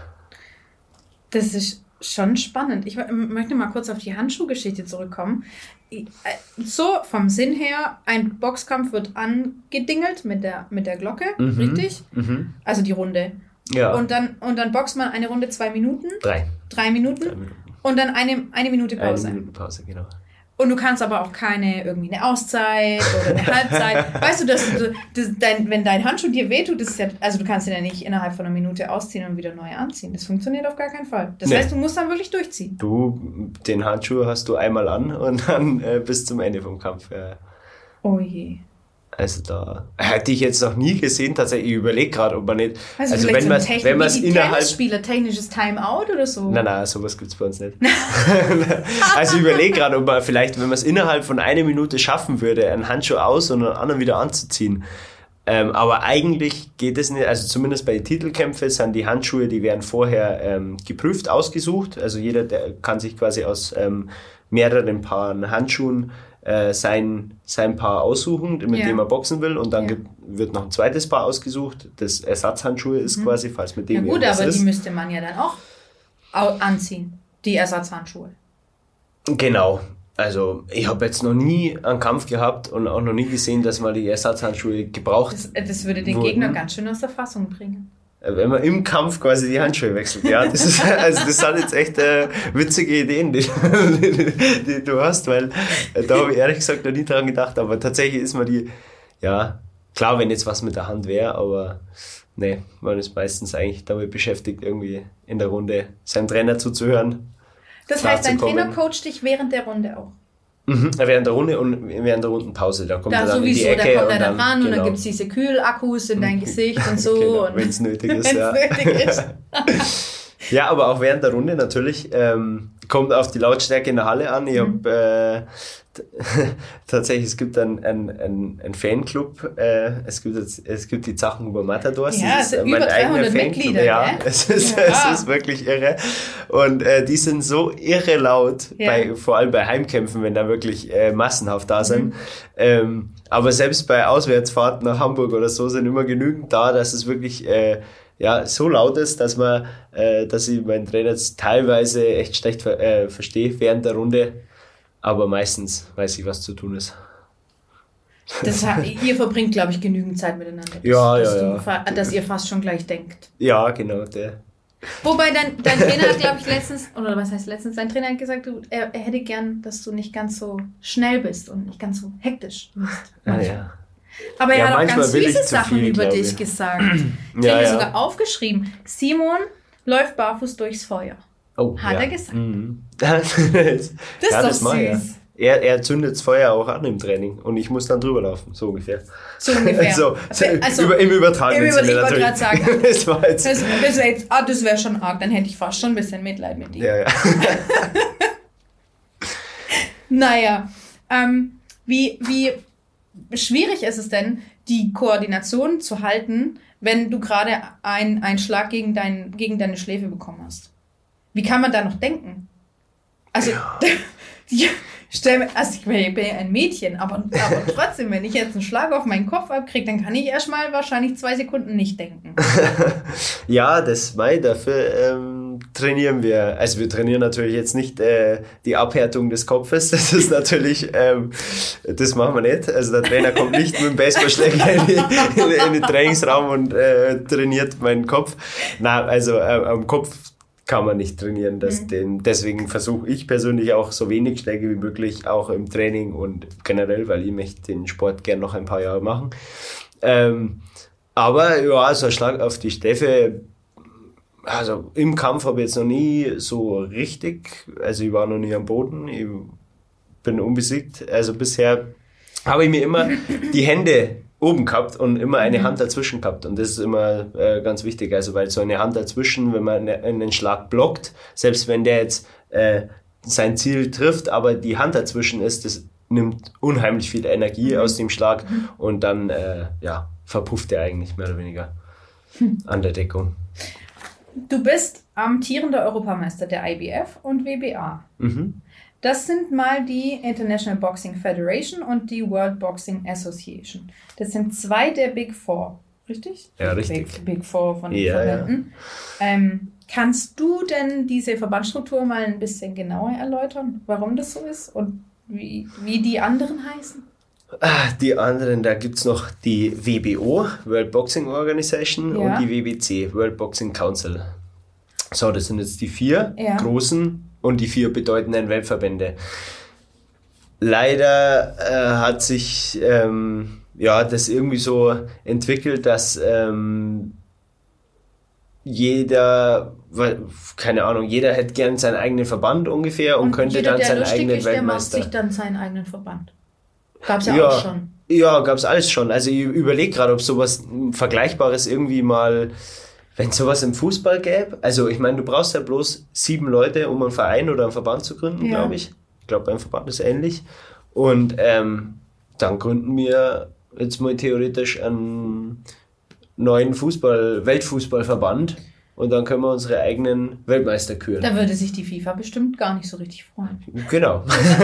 Das ist schon spannend. Ich möchte mal kurz auf die Handschuhgeschichte zurückkommen. So vom Sinn her, ein Boxkampf wird angedingelt mit der, mit der Glocke, mhm. richtig? Mhm. Also die Runde. Ja. Und dann, und dann boxt man eine Runde zwei Minuten. Drei. Drei Minuten. Drei Minuten. Und dann eine, eine Minute Pause. Eine Minute Pause, genau. Und du kannst aber auch keine, irgendwie eine Auszeit oder eine Halbzeit. Weißt du, dass du, das, dein, wenn dein Handschuh dir wehtut, das ist ja, also du kannst ihn ja nicht innerhalb von einer Minute ausziehen und wieder neu anziehen. Das funktioniert auf gar keinen Fall. Das nee. heißt, du musst dann wirklich durchziehen. Du, den Handschuh hast du einmal an und dann äh, bis zum Ende vom Kampf. Äh. Oh je. Also da hätte ich jetzt noch nie gesehen, tatsächlich. Ich überlege gerade, ob man nicht... Also, also wenn so man es wenn wie innerhalb... Tennisspieler, technisches Timeout oder so? Nein, nein, sowas gibt es bei uns nicht. Also ich überlege gerade, ob man vielleicht, wenn man es innerhalb von einer Minute schaffen würde, einen Handschuh aus und einen anderen wieder anzuziehen. Ähm, aber eigentlich geht es nicht, also zumindest bei den Titelkämpfen sind die Handschuhe, die werden vorher ähm, geprüft, ausgesucht. Also jeder der kann sich quasi aus ähm, mehreren Paaren Handschuhen äh, sein, sein Paar aussuchen, mit ja. dem er boxen will. Und dann ja. gibt, wird noch ein zweites Paar ausgesucht. Das Ersatzhandschuhe ist mhm. quasi, falls mit dem ja gut, aber ist. Die müsste man ja dann auch anziehen, die Ersatzhandschuhe. Genau. Also ich habe jetzt noch nie einen Kampf gehabt und auch noch nie gesehen, dass man die Ersatzhandschuhe gebraucht Das, das würde den wurden. Gegner ganz schön aus der Fassung bringen. Wenn man im Kampf quasi die Handschuhe wechselt. Ja, das ist, also das sind jetzt echt äh, witzige Ideen, die, die, die du hast, weil äh, da habe ich ehrlich gesagt noch nie dran gedacht, aber tatsächlich ist man die, ja, klar, wenn jetzt was mit der Hand wäre, aber nee, man ist meistens eigentlich damit beschäftigt, irgendwie in der Runde seinem Trainer zuzuhören. Das heißt, dein Trainer coacht dich während der Runde auch? Mhm, während der Runde und während der Rundenpause. Da kommt da er dann sowieso, in die Ecke. Da kommt er dann ran genau. und dann gibt es diese Kühlakkus in dein Gesicht und so. Genau, wenn es nötig ist. ja. nötig ist. Ja, aber auch während der Runde natürlich. Ähm, kommt auf die Lautstärke in der Halle an. Ich mhm. habe äh, tatsächlich, es gibt einen ein, ein Fanclub, äh, es, gibt jetzt, es gibt die Zachenhuber Matadors. Ja, das ist über dreihundert Mitglieder. Ja, es ist, ja. es ist wirklich irre. Und äh, die sind so irre laut, ja. bei, vor allem bei Heimkämpfen, wenn da wirklich äh, massenhaft da sind. Mhm. Ähm, aber selbst bei Auswärtsfahrten nach Hamburg oder so sind immer genügend da, dass es wirklich... Äh, ja, so laut ist, dass man, äh, dass ich meinen Trainer jetzt teilweise echt schlecht ver- äh, verstehe während der Runde, aber meistens weiß ich, was zu tun ist. Das hat, ihr verbringt, glaube ich, genügend Zeit miteinander. Ja, dass, ja, du, ja. Fa- dass ihr fast schon gleich denkt. Ja, genau, der. Wobei dein, dein Trainer hat, glaube ich, letztens, oder was heißt letztens, dein Trainer hat gesagt, du, er, er hätte gern, dass du nicht ganz so schnell bist und nicht ganz so hektisch bist. Ah, ja. Aber er ja, hat auch ganz süße Sachen viel, über dich ich. gesagt. Ich ja, habe mir ja. sogar aufgeschrieben, Simon läuft barfuß durchs Feuer. Oh, hat ja. er gesagt. Mhm. das, das ist ja, doch das süß. Er. Er, er zündet das Feuer auch an im Training und ich muss dann drüber laufen, so ungefähr. So ungefähr. so, also, über, Im übertragenen Sinne Ich wollte gerade sagen, das war jetzt... das, das, jetzt, ah, das wäre schon arg, dann hätte ich fast schon ein bisschen Mitleid mit ihm. Ja, ja. Naja, ähm, wie, wie schwierig ist es denn, die Koordination zu halten, wenn du gerade ein, einen Schlag gegen, dein, gegen deine Schläfe bekommen hast? Wie kann man da noch denken? Also, ja. die, stell mir, also ich bin ja ein Mädchen, aber, aber trotzdem, wenn ich jetzt einen Schlag auf meinen Kopf abkriege, dann kann ich erstmal wahrscheinlich zwei Sekunden nicht denken. Ja, das Mai, dafür ähm, trainieren wir. Also wir trainieren natürlich jetzt nicht äh, die Abhärtung des Kopfes. Das ist natürlich, ähm, das machen wir nicht. Also der Trainer kommt nicht mit dem Baseballschläger in, in, in den Trainingsraum und äh, trainiert meinen Kopf. Nein, also äh, am Kopf kann man nicht trainieren. Das, mhm. den, deswegen versuche ich persönlich auch so wenig Schläge wie möglich, auch im Training und generell, weil ich möchte den Sport gern noch ein paar Jahre machen. Ähm, aber ja, so ein Schlag auf die Stäffe, also im Kampf habe ich jetzt noch nie so richtig, also ich war noch nie am Boden, ich bin unbesiegt. Also bisher habe ich mir immer die Hände oben gehabt und immer eine Hand dazwischen gehabt und das ist immer äh, ganz wichtig, also weil so eine Hand dazwischen, wenn man eine, einen Schlag blockt, selbst wenn der jetzt äh, sein Ziel trifft, aber die Hand dazwischen ist, das nimmt unheimlich viel Energie mhm. aus dem Schlag und dann äh, ja, verpufft er eigentlich mehr oder weniger hm. an der Deckung. Du bist amtierender Europameister der I B F und W B A. Mhm. Das sind mal die International Boxing Federation und die World Boxing Association. Das sind zwei der Big Four, richtig? Ja, richtig. Big, Big Four von den Ja, Verbänden. Ja. Ähm, kannst du denn diese Verbandsstruktur mal ein bisschen genauer erläutern, warum das so ist und wie, wie die anderen heißen? Ah, die anderen, da gibt es noch die W B O, World Boxing Organization, Ja. und die W B C, World Boxing Council. So, das sind jetzt die vier Ja. großen und die vier bedeutenden Weltverbände. Leider äh, hat sich ähm, ja, das irgendwie so entwickelt, dass ähm, jeder, keine Ahnung, jeder hätte gern seinen eigenen Verband ungefähr und, und könnte jeder, dann der seinen lustig eigenen ist, der macht Weltmeister. sich dann seinen eigenen Verband. Gab's ja, Ja, auch schon. Ja, gab's alles schon. Also ich überlege gerade, ob sowas Vergleichbares irgendwie mal, wenn sowas im Fußball gäbe. Also ich meine, du brauchst ja bloß sieben Leute, um einen Verein oder einen Verband zu gründen, Ja. glaube ich. Ich glaube, beim Verband ist ähnlich. Und ähm, dann gründen wir jetzt mal theoretisch einen neuen Fußball, Weltfußballverband. Und dann können wir unsere eigenen Weltmeister küren. Da würde sich die FIFA bestimmt gar nicht so richtig freuen. Genau.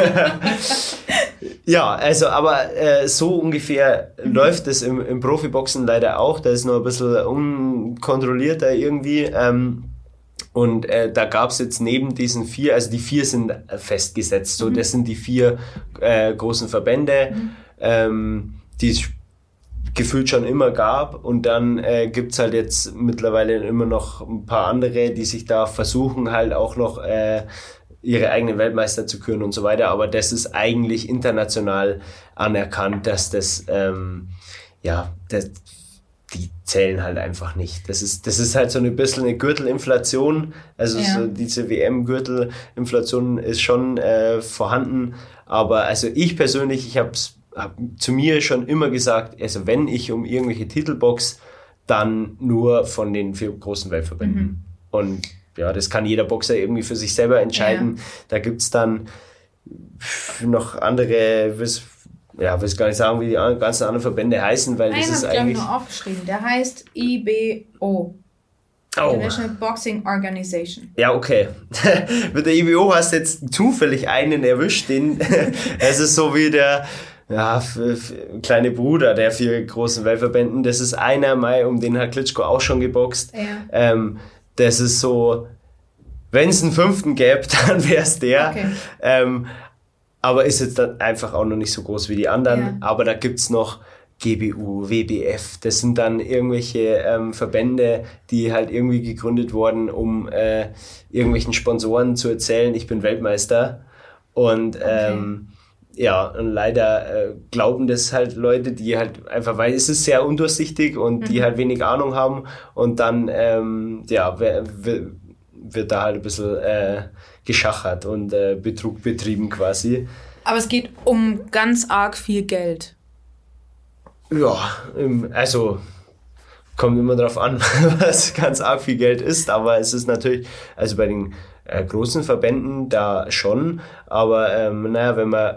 Ja, also aber äh, so ungefähr mhm. läuft es im, im Profiboxen leider auch. Da ist noch ein bisschen unkontrollierter irgendwie. Ähm, und äh, da gab es jetzt neben diesen vier, also die vier sind festgesetzt. So, mhm. das sind die vier äh, großen Verbände, mhm. ähm, die es gefühlt schon immer gab. Und dann äh, gibt's halt jetzt mittlerweile immer noch ein paar andere, die sich da versuchen halt auch noch äh, ihre eigenen Weltmeister zu küren und so weiter. Aber das ist eigentlich international anerkannt, dass das, ähm, ja, das, die zählen halt einfach nicht. Das ist, das ist halt so ein bisschen eine Gürtelinflation. Also ja. so diese W M-Gürtelinflation ist schon äh, vorhanden. Aber also ich persönlich, ich habe hab zu mir schon immer gesagt, also wenn ich um irgendwelche Titel box, dann nur von den vier großen Weltverbänden. Mhm. Und ja, das kann jeder Boxer irgendwie für sich selber entscheiden. Ja. Da gibt's dann noch andere, ja, will ich gar nicht sagen, wie die ganzen anderen Verbände heißen, weil Einen das ist hab ich eigentlich... nur aufgeschrieben, der heißt I B O. Oh. International Boxing Organization. Ja, okay. Mit der I B O hast du jetzt zufällig einen erwischt, den es ist so wie der ja, für, für kleine Bruder der vier großen Weltverbänden. Das ist einer, Mai, um den hat Klitschko auch schon geboxt. Ja. Ähm, das ist so, wenn es einen fünften gäbe, dann wäre es der. Okay. Ähm, aber ist jetzt dann einfach auch noch nicht so groß wie die anderen. Ja. Aber da gibt's noch G B U, W B F. Das sind dann irgendwelche ähm, Verbände, die halt irgendwie gegründet wurden, um äh, irgendwelchen Sponsoren zu erzählen, ich bin Weltmeister. Und okay. ähm, ja, und leider äh, glauben das halt Leute, die halt einfach, weil es ist sehr undurchsichtig und mhm. die halt wenig Ahnung haben und dann ähm, ja, w- w- wird da halt ein bisschen äh, geschachert und äh, Betrug betrieben quasi. Aber es geht um ganz arg viel Geld. Ja, also kommt immer drauf an, was ganz arg viel Geld ist, aber es ist natürlich, also bei den äh, großen Verbänden da schon, aber ähm, naja, wenn man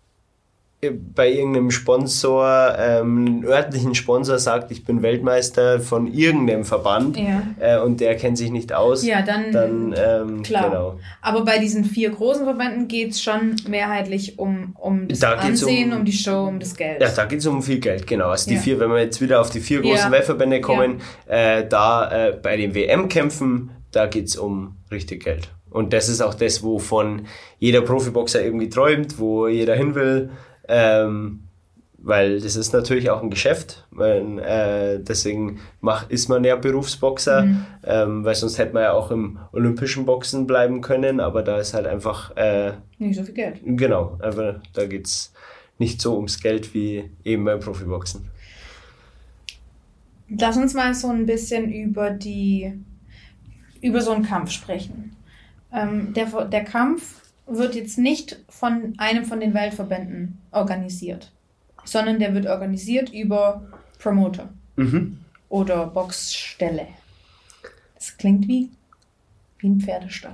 bei irgendeinem Sponsor, ähm, einem örtlichen Sponsor sagt, ich bin Weltmeister von irgendeinem Verband ja. äh, und der kennt sich nicht aus, ja, dann, dann ähm, klar. Genau. Aber bei diesen vier großen Verbänden geht es schon mehrheitlich um, um das da Ansehen, um, um die Show, um das Geld. Ja, da geht es um viel Geld, genau. Also die ja. vier, wenn wir jetzt wieder auf die vier großen ja. Weltverbände kommen, ja. äh, da äh, bei den W M-Kämpfen, da geht es um richtig Geld. Und das ist auch das, wovon jeder Profiboxer irgendwie träumt, wo jeder hin will. Ähm, weil das ist natürlich auch ein Geschäft, weil, äh, deswegen mach, ist man ja Berufsboxer, mhm. ähm, weil sonst hätte man ja auch im olympischen Boxen bleiben können, aber da ist halt einfach äh, nicht so viel Geld. Genau, aber da geht's nicht so ums Geld wie eben beim Profiboxen. Lass uns mal so ein bisschen über die über so einen Kampf sprechen. Ähm, der, der Kampf wird jetzt nicht von einem von den Weltverbänden organisiert, sondern der wird organisiert über Promoter mhm. oder Boxstelle. Das klingt wie, wie ein Pferdestall.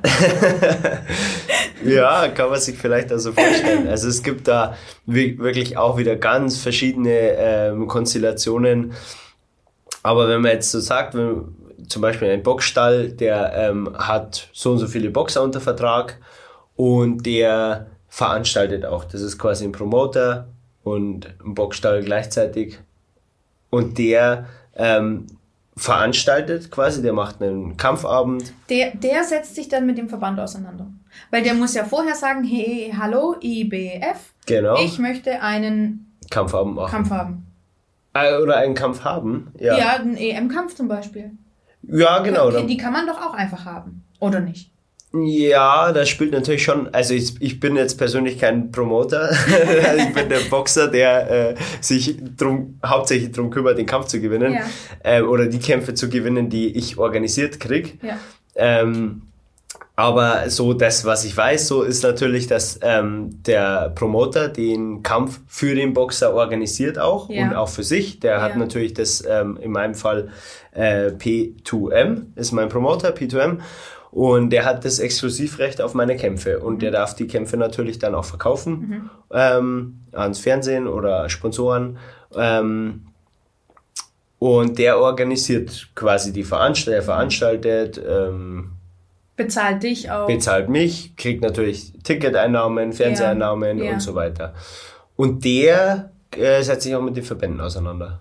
Ja, kann man sich vielleicht also vorstellen. Also es gibt da wirklich auch wieder ganz verschiedene ähm, Konstellationen. Aber wenn man jetzt so sagt, wenn, zum Beispiel ein Boxstall, der ähm, hat so und so viele Boxer unter Vertrag und der veranstaltet auch. Das ist quasi ein Promoter und ein Boxstall gleichzeitig. Und der ähm, veranstaltet quasi, der macht einen Kampfabend. Der, der setzt sich dann mit dem Verband auseinander. Weil der muss ja vorher sagen, hey, hallo, I B F, Genau. ich möchte einen Kampfabend machen. Kampf haben. Äh, Oder einen Kampf haben. Ja, Ja, einen E M-Kampf zum Beispiel. ja genau. Okay, die kann man doch auch einfach haben, oder nicht? Ja, das spielt natürlich schon, also ich, ich bin jetzt persönlich kein Promoter, ich bin der Boxer, der äh, sich drum, hauptsächlich darum kümmert, den Kampf zu gewinnen, Ja. ähm, oder die Kämpfe zu gewinnen, die ich organisiert kriege. Ja. Ähm, aber so das, was ich weiß, so ist natürlich, dass ähm, der Promoter den Kampf für den Boxer organisiert auch Ja. und auch für sich. Der hat Ja. natürlich das, ähm, in meinem Fall äh, P zwei M, ist mein Promoter, P zwei M. Und der hat das Exklusivrecht auf meine Kämpfe. Und Mhm. der darf die Kämpfe natürlich dann auch verkaufen, mhm. ähm, ans Fernsehen oder Sponsoren. Ähm, und der organisiert quasi die Veranstaltung, er veranstaltet, ähm, Bezahlt dich auch. bezahlt mich, kriegt natürlich Ticketeinnahmen, Fernseheinnahmen Ja, ja. und so weiter. Und der äh, setzt sich auch mit den Verbänden auseinander.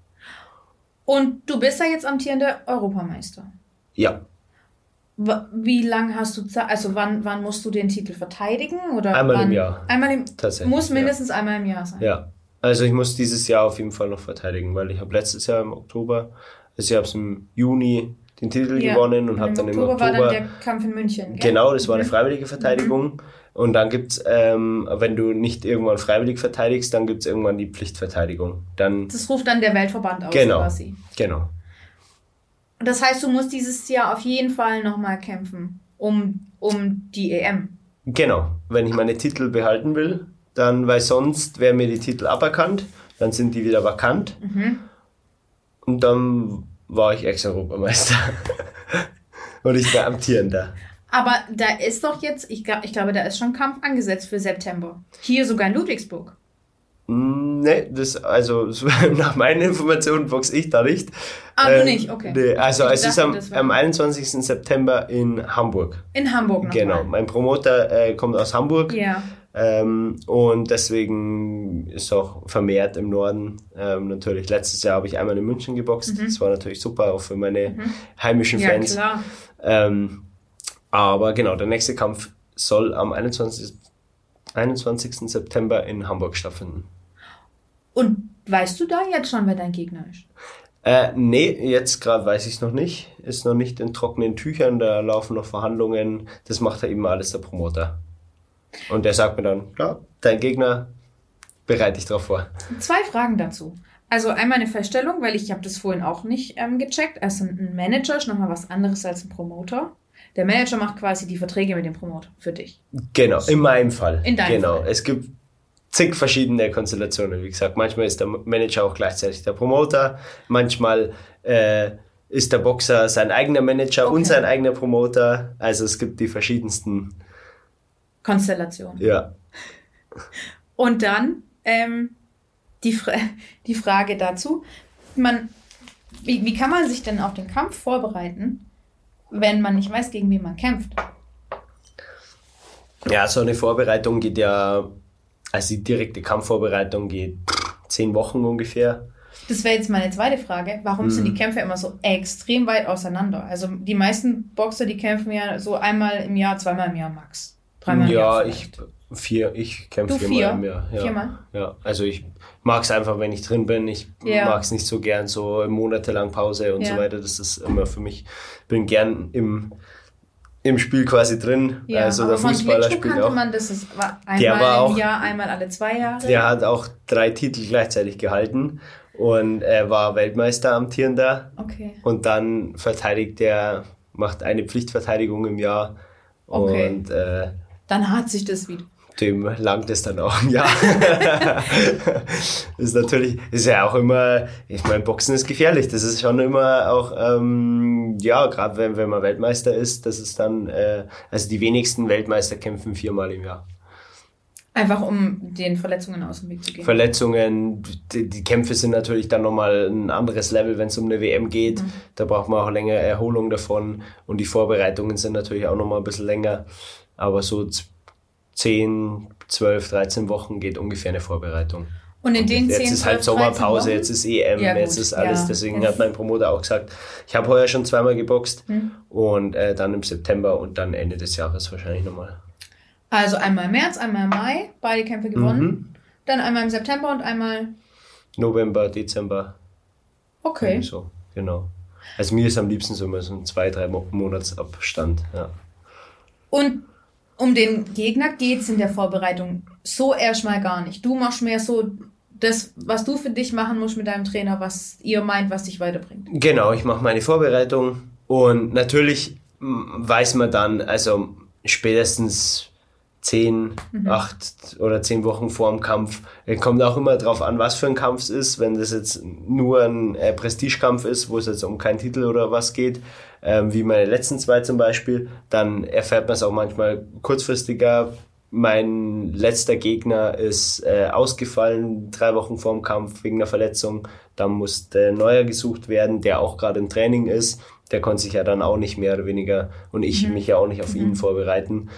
Und du bist ja jetzt amtierender Europameister. Ja, W- Wie lange hast du Zeit? Also wann, wann musst du den Titel verteidigen? Oder Einmal im wann? Jahr. Einmal im Tatsächlich, Muss ja. mindestens einmal im Jahr sein. ja. Also ich muss dieses Jahr auf jeden Fall noch verteidigen, weil ich habe letztes Jahr im Oktober, also ich habe im Juni den Titel Ja. gewonnen und Und habe im dann im Oktober Oktober... war dann der Kampf in München. Gell? Genau, das war eine Mhm. freiwillige Verteidigung. Und dann gibt's, ähm, wenn du nicht irgendwann freiwillig verteidigst, dann gibt's irgendwann die Pflichtverteidigung. Dann, Das ruft dann der Weltverband aus genau, quasi. genau. Und das heißt, du musst dieses Jahr auf jeden Fall nochmal kämpfen um, um die E M. Genau, wenn ich meine Titel behalten will, dann, weil sonst werden mir die Titel aberkannt, dann sind die wieder vakant. Mhm. Und dann war ich Ex-Europameister. Und ich bin amtierender. Aber da ist doch jetzt, ich, glaub, ich glaube, da ist schon Kampf angesetzt für September. Hier sogar in Ludwigsburg. Ne, das, also nach meinen Informationen boxe ich da nicht. Ah, du Ähm, nicht, okay. Nee, also Ich es ist dachte, am, das wäre- am einundzwanzigsten September in Hamburg. In Hamburg nochmal. Genau, mein Promoter äh, kommt aus Hamburg. Ja. Ähm, und deswegen ist auch vermehrt im Norden. Ähm, natürlich, letztes Jahr habe ich einmal in München geboxt. Das war natürlich super, auch für meine heimischen Mhm. Ja, Fans. klar. Ähm, aber genau, der nächste Kampf soll am einundzwanzigsten einundzwanzigsten September in Hamburg stattfinden. Und weißt du da jetzt schon, wer dein Gegner ist? Äh, nee, jetzt gerade weiß ich es noch nicht. Ist noch nicht in trockenen Tüchern, da laufen noch Verhandlungen. Das macht ja eben alles der Promoter. Und der sagt mir dann, ja, dein Gegner, bereite dich drauf vor. Zwei Fragen dazu. Also einmal eine Feststellung, weil ich habe das vorhin auch nicht ähm, gecheckt. Also ein Manager ist nochmal was anderes als ein Promoter. Der Manager macht quasi die Verträge mit dem Promoter für dich. Genau, in meinem Fall. In deinem genau. Fall. Es gibt zig verschiedene Konstellationen. Wie gesagt, manchmal ist der Manager auch gleichzeitig der Promoter. Manchmal äh, ist der Boxer sein eigener Manager Okay. und sein eigener Promoter. Also es gibt die verschiedensten. Konstellation. Ja. Und dann ähm, die, Fra die Frage dazu. Man, wie, wie kann man sich denn auf den Kampf vorbereiten, wenn man nicht weiß, gegen wen man kämpft? Ja, so eine Vorbereitung geht ja, also die direkte Kampfvorbereitung geht zehn Wochen ungefähr. Das wäre jetzt meine zweite Frage. Warum sind die Kämpfe immer so extrem weit auseinander? Also die meisten Boxer, die kämpfen ja so einmal im Jahr, zweimal im Jahr max. Dreimal im Ja, Jahr ich vielleicht. vier, ich kämpfe Du viermal vier? im Jahr. Ja. Viermal? Ja, also ich mag es einfach, wenn ich drin bin. Ich Ja. mag es nicht so gern, so monatelang Pause und Ja. so weiter. Das ist immer für mich, bin gern im, im Spiel quasi drin. Ja, also aber der von Fußballer Klitschko spielt kannte auch. man, das ist war einmal Der war im auch- Jahr, einmal alle zwei Jahre. Der hat auch drei Titel gleichzeitig gehalten und er war Weltmeister amtierender. Okay. Und dann verteidigt er, macht eine Pflichtverteidigung im Jahr. Okay. Und äh, Dann hat sich das wieder. dem langt es dann auch, ja. ist natürlich, ist ja auch immer, ich meine, Boxen ist gefährlich. Das ist schon immer auch, ähm, ja, gerade wenn, wenn man Weltmeister ist, das ist dann, äh, also die wenigsten Weltmeister kämpfen viermal im Jahr. Einfach um den Verletzungen aus dem Weg zu gehen. Verletzungen, die, die Kämpfe sind natürlich dann nochmal ein anderes Level, wenn es um eine W M geht. Mhm. Da braucht man auch länger Erholung davon und die Vorbereitungen sind natürlich auch nochmal ein bisschen länger. Aber so zehn, zwölf, dreizehn Wochen geht ungefähr eine Vorbereitung. Und in den jetzt zehn, ist halt Sommerpause, jetzt ist E M, ja, jetzt ist alles. Ja. Deswegen hat mein Promoter auch gesagt, ich habe heuer schon zweimal geboxt hm. und äh, dann im September und dann Ende des Jahres wahrscheinlich nochmal. Also einmal im März, einmal im Mai, beide Kämpfe gewonnen. Mhm. Dann einmal im September und einmal November, Dezember. Okay. So, genau. Also mir ist am liebsten so immer so ein zwei, drei Monatsabstand. Ja. Und um den Gegner geht es in der Vorbereitung so erstmal gar nicht. Du machst mehr so das, was du für dich machen musst mit deinem Trainer, was ihr meint, was dich weiterbringt. Genau, ich mache meine Vorbereitung und natürlich weiß man dann, also spätestens zehn, mhm. acht oder zehn Wochen vor dem Kampf. Es kommt auch immer drauf an, was für ein Kampf es ist. Wenn das jetzt nur ein äh, Prestigekampf ist, wo es jetzt um keinen Titel oder was geht, ähm, wie meine letzten zwei zum Beispiel, dann erfährt man es auch manchmal kurzfristiger. Mein letzter Gegner ist äh, ausgefallen, drei Wochen vor dem Kampf wegen einer Verletzung. Dann musste ein neuer gesucht werden, der auch gerade im Training ist. Der konnte sich ja dann auch nicht mehr oder weniger und ich mhm. mich ja auch nicht auf mhm. ihn vorbereiten.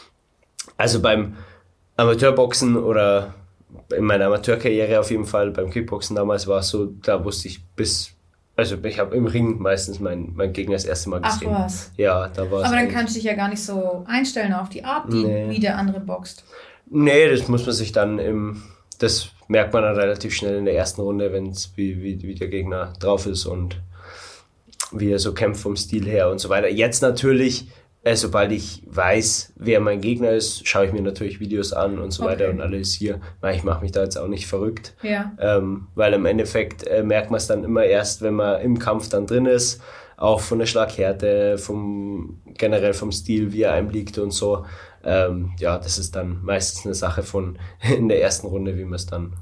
Also beim Amateurboxen oder in meiner Amateurkarriere auf jeden Fall, beim Kickboxen damals war es so, da wusste ich bis, also ich habe im Ring meistens meinen mein Gegner das erste Mal gesehen. Ach was. Ja, da war es. Aber dann kannst du dich ja gar nicht so einstellen auf die Art, die, nee. wie der andere boxt. Nee, das muss man sich dann im, das merkt man dann relativ schnell in der ersten Runde, wenn's wie, wie, wie der Gegner drauf ist und wie er so kämpft vom Stil her und so weiter. Jetzt natürlich, Äh, sobald ich weiß, wer mein Gegner ist, schaue ich mir natürlich Videos an und so okay. weiter und analysiere. Ich mache mich da jetzt auch nicht verrückt, ja. ähm, weil im Endeffekt äh, merkt man es dann immer erst, wenn man im Kampf dann drin ist, auch von der Schlaghärte, vom generell vom Stil, wie er einem liegt und so. Ähm, ja, das ist dann meistens eine Sache von in der ersten Runde, wie man es dann,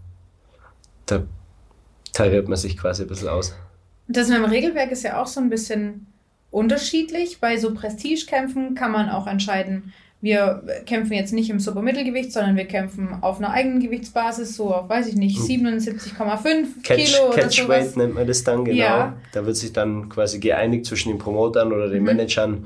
da tariert man sich quasi ein bisschen aus. Das mit dem Regelwerk ist ja auch so ein bisschen unterschiedlich. Bei so Prestigekämpfen kann man auch entscheiden, wir kämpfen jetzt nicht im Supermittelgewicht, sondern wir kämpfen auf einer eigenen Gewichtsbasis, so auf, weiß ich nicht, siebenundsiebzig Komma fünf Kilo oder sowas. Catchweight nennt man das dann, genau. Ja. Da wird sich dann quasi geeinigt zwischen den Promotern oder den mhm. Managern.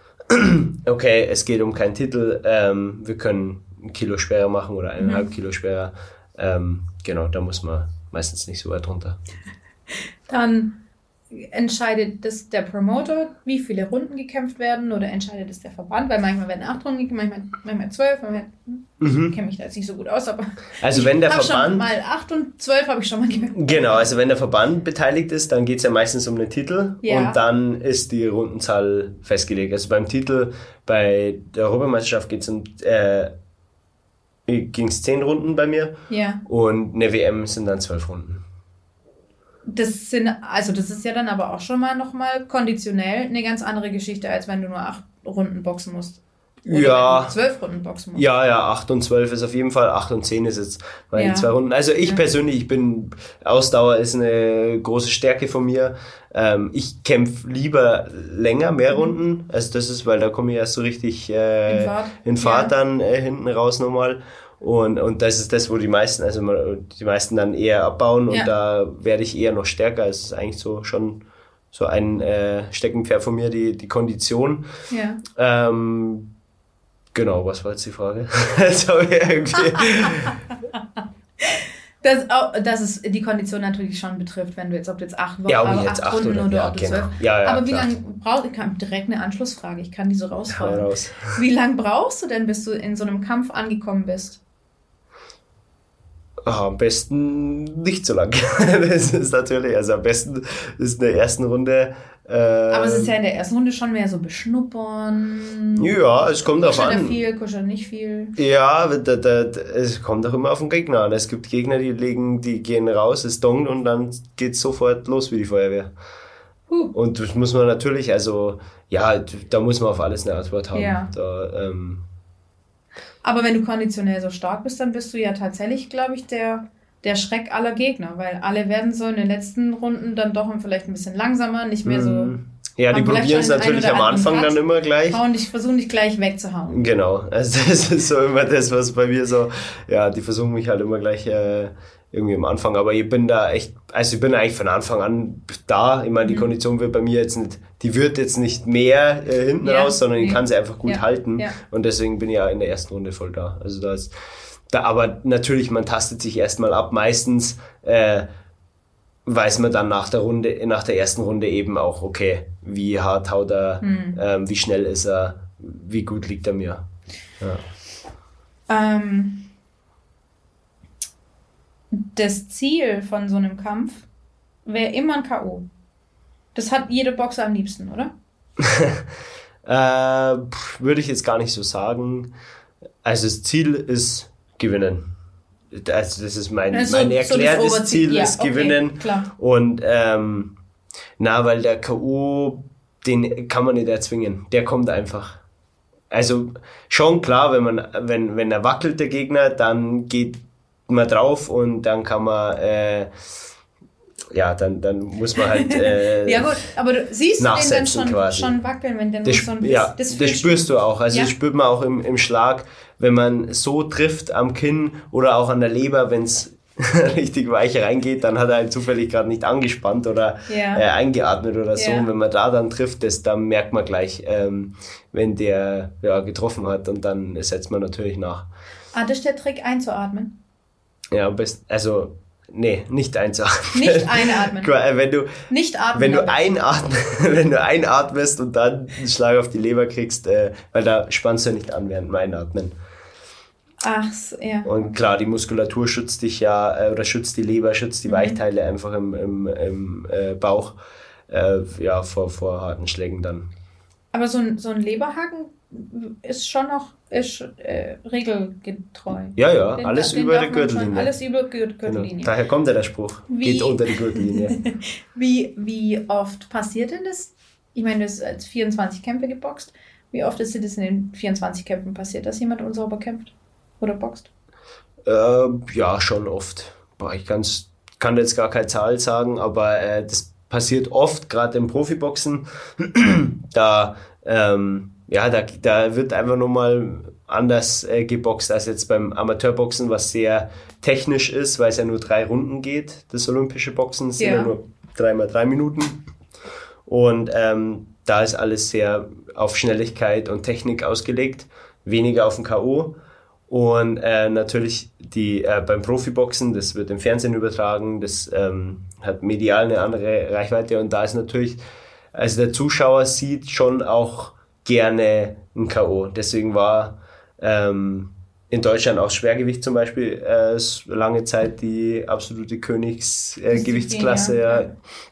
Okay, es geht um keinen Titel, ähm, wir können ein Kilo schwerer machen oder eineinhalb mhm. Kilo schwerer. Ähm, genau, da muss man meistens nicht so weit runter. Dann entscheidet das der Promoter, wie viele Runden gekämpft werden, oder entscheidet es der Verband? Weil manchmal werden acht Runden gekämpft, manchmal, manchmal zwölf. Manchmal, mhm. Ich kenne mich da jetzt nicht so gut aus, aber also wenn der Verband schon mal acht und zwölf habe ich schon mal gekämpft. Genau, also wenn der Verband beteiligt ist, dann geht es ja meistens um den Titel ja. und dann ist die Rundenzahl festgelegt. Also beim Titel, bei der Europameisterschaft geht's um, äh, ging es zehn Runden bei mir ja. und eine W M sind dann zwölf Runden. Das sind, also das ist ja dann aber auch schon mal nochmal konditionell eine ganz andere Geschichte, als wenn du nur acht Runden boxen musst. Oder ja. zwölf Runden boxen musst. Ja, ja, acht und zwölf ist auf jeden Fall, acht und zehn ist jetzt meine ja. zwei Runden. Also ich ja. persönlich, ich bin, Ausdauer ist eine große Stärke von mir. Ähm, ich kämpfe lieber länger, mehr mhm. Runden. Also das ist, weil da komme ich erst so richtig äh, in Fahrt, in Fahrt ja. dann äh, hinten raus nochmal. Und, und das ist das, wo die meisten, also die meisten dann eher abbauen und ja. da werde ich eher noch stärker. Es ist eigentlich so schon so ein äh, Steckenpferd von mir, die, die Kondition. Ja. Ähm, genau, was war jetzt die Frage? Das habe ich irgendwie. Das, auch, dass es die Kondition natürlich schon betrifft, wenn du jetzt, ob du jetzt acht Wochen, ja, aber jetzt acht acht Runden oder, oder ja, ob du genau. zwölf. Ja, ja, aber wie klar. lange brauchst du, ich kann direkt eine Anschlussfrage, ich kann die so rausfragen. Raus. Wie lange brauchst du denn, bis du in so einem Kampf angekommen bist? Oh, am besten nicht so lang. Das ist natürlich, also am besten ist in der ersten Runde. Äh, Aber es ist ja in der ersten Runde schon mehr so beschnuppern. Ja, es kommt darauf an. Kuschelt er viel, kuschelt nicht viel. Ja, da, da, da, es kommt auch immer auf den Gegner an. Es gibt Gegner, die legen, die gehen raus, es dongt und dann geht's sofort los wie die Feuerwehr. Uh. Und das muss man natürlich, also ja, da muss man auf alles eine Antwort haben. Ja. Da, ähm, Aber wenn du konditionell so stark bist, dann bist du ja tatsächlich, glaube ich, der, der Schreck aller Gegner, weil alle werden so in den letzten Runden dann doch vielleicht ein bisschen langsamer, nicht mehr so Ja, die probieren es natürlich am Anfang dann immer gleich. Und ich versuche nicht gleich wegzuhauen. Genau, also das ist so immer das, was bei mir so, ja, die versuchen mich halt immer gleich äh, irgendwie am Anfang, aber ich bin da echt, also ich bin eigentlich von Anfang an da, ich meine, die mhm. Kondition wird bei mir jetzt nicht, die wird jetzt nicht mehr äh, hinten ja, raus, sondern nee. ich kann sie einfach gut ja. halten ja. und deswegen bin ich ja in der ersten Runde voll da. Also da ist, da, aber natürlich, man tastet sich erstmal ab, meistens äh, weiß man dann nach der Runde, nach der ersten Runde eben auch, okay, wie hart haut er, mhm. ähm, wie schnell ist er, wie gut liegt er mir. Ja. Ähm, das Ziel von so einem Kampf wäre immer ein K O. Das hat jeder Boxer am liebsten, oder? äh, würde ich jetzt gar nicht so sagen. Also das Ziel ist gewinnen. Also das ist mein, also mein erklärtes so Ziel, ja, ist okay, gewinnen. Klar. Und ähm, na, weil der K O, den kann man nicht erzwingen. Der kommt einfach. Also schon klar, wenn man, wenn, wenn er wackelt, der Gegner, dann geht man drauf und dann kann man äh, ja, dann, dann muss man halt äh, ja gut, aber du siehst du den dann schon, schon wackeln, wenn der nur das, so ein ja, das, das spürst du auch. Also ja? das spürt man auch im, im Schlag, wenn man so trifft am Kinn oder auch an der Leber, wenn es richtig weich reingeht, dann hat er halt zufällig gerade nicht angespannt oder ja. äh, eingeatmet oder so. Ja. Und wenn man da dann trifft, das, dann merkt man gleich, ähm, wenn der ja, getroffen hat und dann setzt man natürlich nach. Ah, das ist der Trick, einzuatmen? Ja, best, also nee, nicht einzuatmen. Nicht einatmen. Wenn du, nicht atmen, wenn du einatmen, wenn du einatmest und dann einen Schlag auf die Leber kriegst, äh, weil da spannst du nicht an während dem Einatmen. Ach, so, ja. Und klar, die Muskulatur schützt dich ja, äh, oder schützt die Leber, schützt die mhm. Weichteile einfach im, im, im äh, Bauch äh, ja, vor, vor harten Schlägen dann. Aber so ein, so ein Leberhaken ist schon noch ist, äh, regelgetreu. Ja, ja, den, alles den über die Gürtellinie. Schon, alles über die Gürtellinie. Genau. Daher kommt ja der Spruch, wie, geht unter die Gürtellinie. wie, wie oft passiert denn das? Ich meine, du hast jetzt vierundzwanzig Kämpfe geboxt. Wie oft ist dir das in den vierundzwanzig Kämpfen passiert, dass jemand unsauber kämpft oder boxt? Äh, ja, schon oft. Boah, ich kann's, kann jetzt gar keine Zahl sagen, aber äh, das passiert oft, gerade im Profiboxen. da ähm, Ja, da, da wird einfach nochmal anders äh, geboxt als jetzt beim Amateurboxen, was sehr technisch ist, weil es ja nur drei Runden geht, das olympische Boxen. Es sind ja. ja nur drei mal drei Minuten. Und ähm, da ist alles sehr auf Schnelligkeit und Technik ausgelegt, weniger auf den K O. Und äh, natürlich die äh, beim Profiboxen, das wird im Fernsehen übertragen, das ähm, hat medial eine andere Reichweite. Und da ist natürlich, also der Zuschauer sieht schon auch gerne ein K O. Deswegen war ähm, in Deutschland auch Schwergewicht zum Beispiel äh, lange Zeit die absolute Königsgewichtsklasse, äh, ja, ja.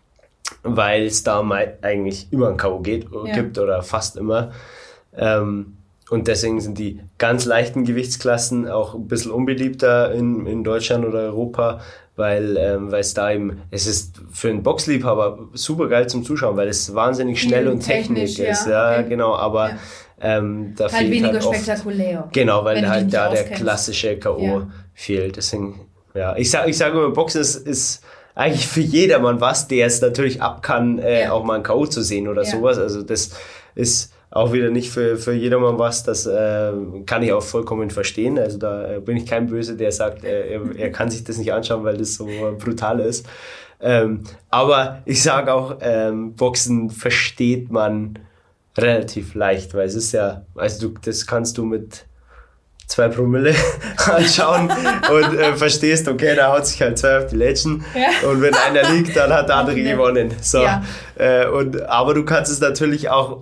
weil es da mal eigentlich immer ein K O geht, ja. gibt oder fast immer. Ähm, und deswegen sind die ganz leichten Gewichtsklassen auch ein bisschen unbeliebter in, in Deutschland oder Europa, weil ähm, weil es da eben, es ist für einen Boxliebhaber super geil zum Zuschauen, weil es wahnsinnig schnell und technisch ist, ja, okay. genau, aber ja. ähm, da halt fehlt weniger halt oft, spektakulär. Genau, weil halt da der klassische K O ja. fehlt. Deswegen, ja, ich sag, ich sage immer, Boxen ist, ist eigentlich für jedermann was, der es natürlich ab kann, äh, ja. auch mal ein K O zu sehen oder ja. sowas. Also das ist auch wieder nicht für, für jedermann was, das äh, kann ich auch vollkommen verstehen. Also da äh, bin ich kein Böse, der sagt, äh, er, er kann sich das nicht anschauen, weil das so brutal ist. Ähm, aber ich sage auch, ähm, Boxen versteht man relativ leicht, weil es ist ja, also du, das kannst du mit zwei Promille anschauen und äh, verstehst, okay, da haut sich halt zwei auf die Lätschen ja. und wenn einer liegt, dann hat der andere gewonnen. So. Ja. Äh, und, aber du kannst es natürlich auch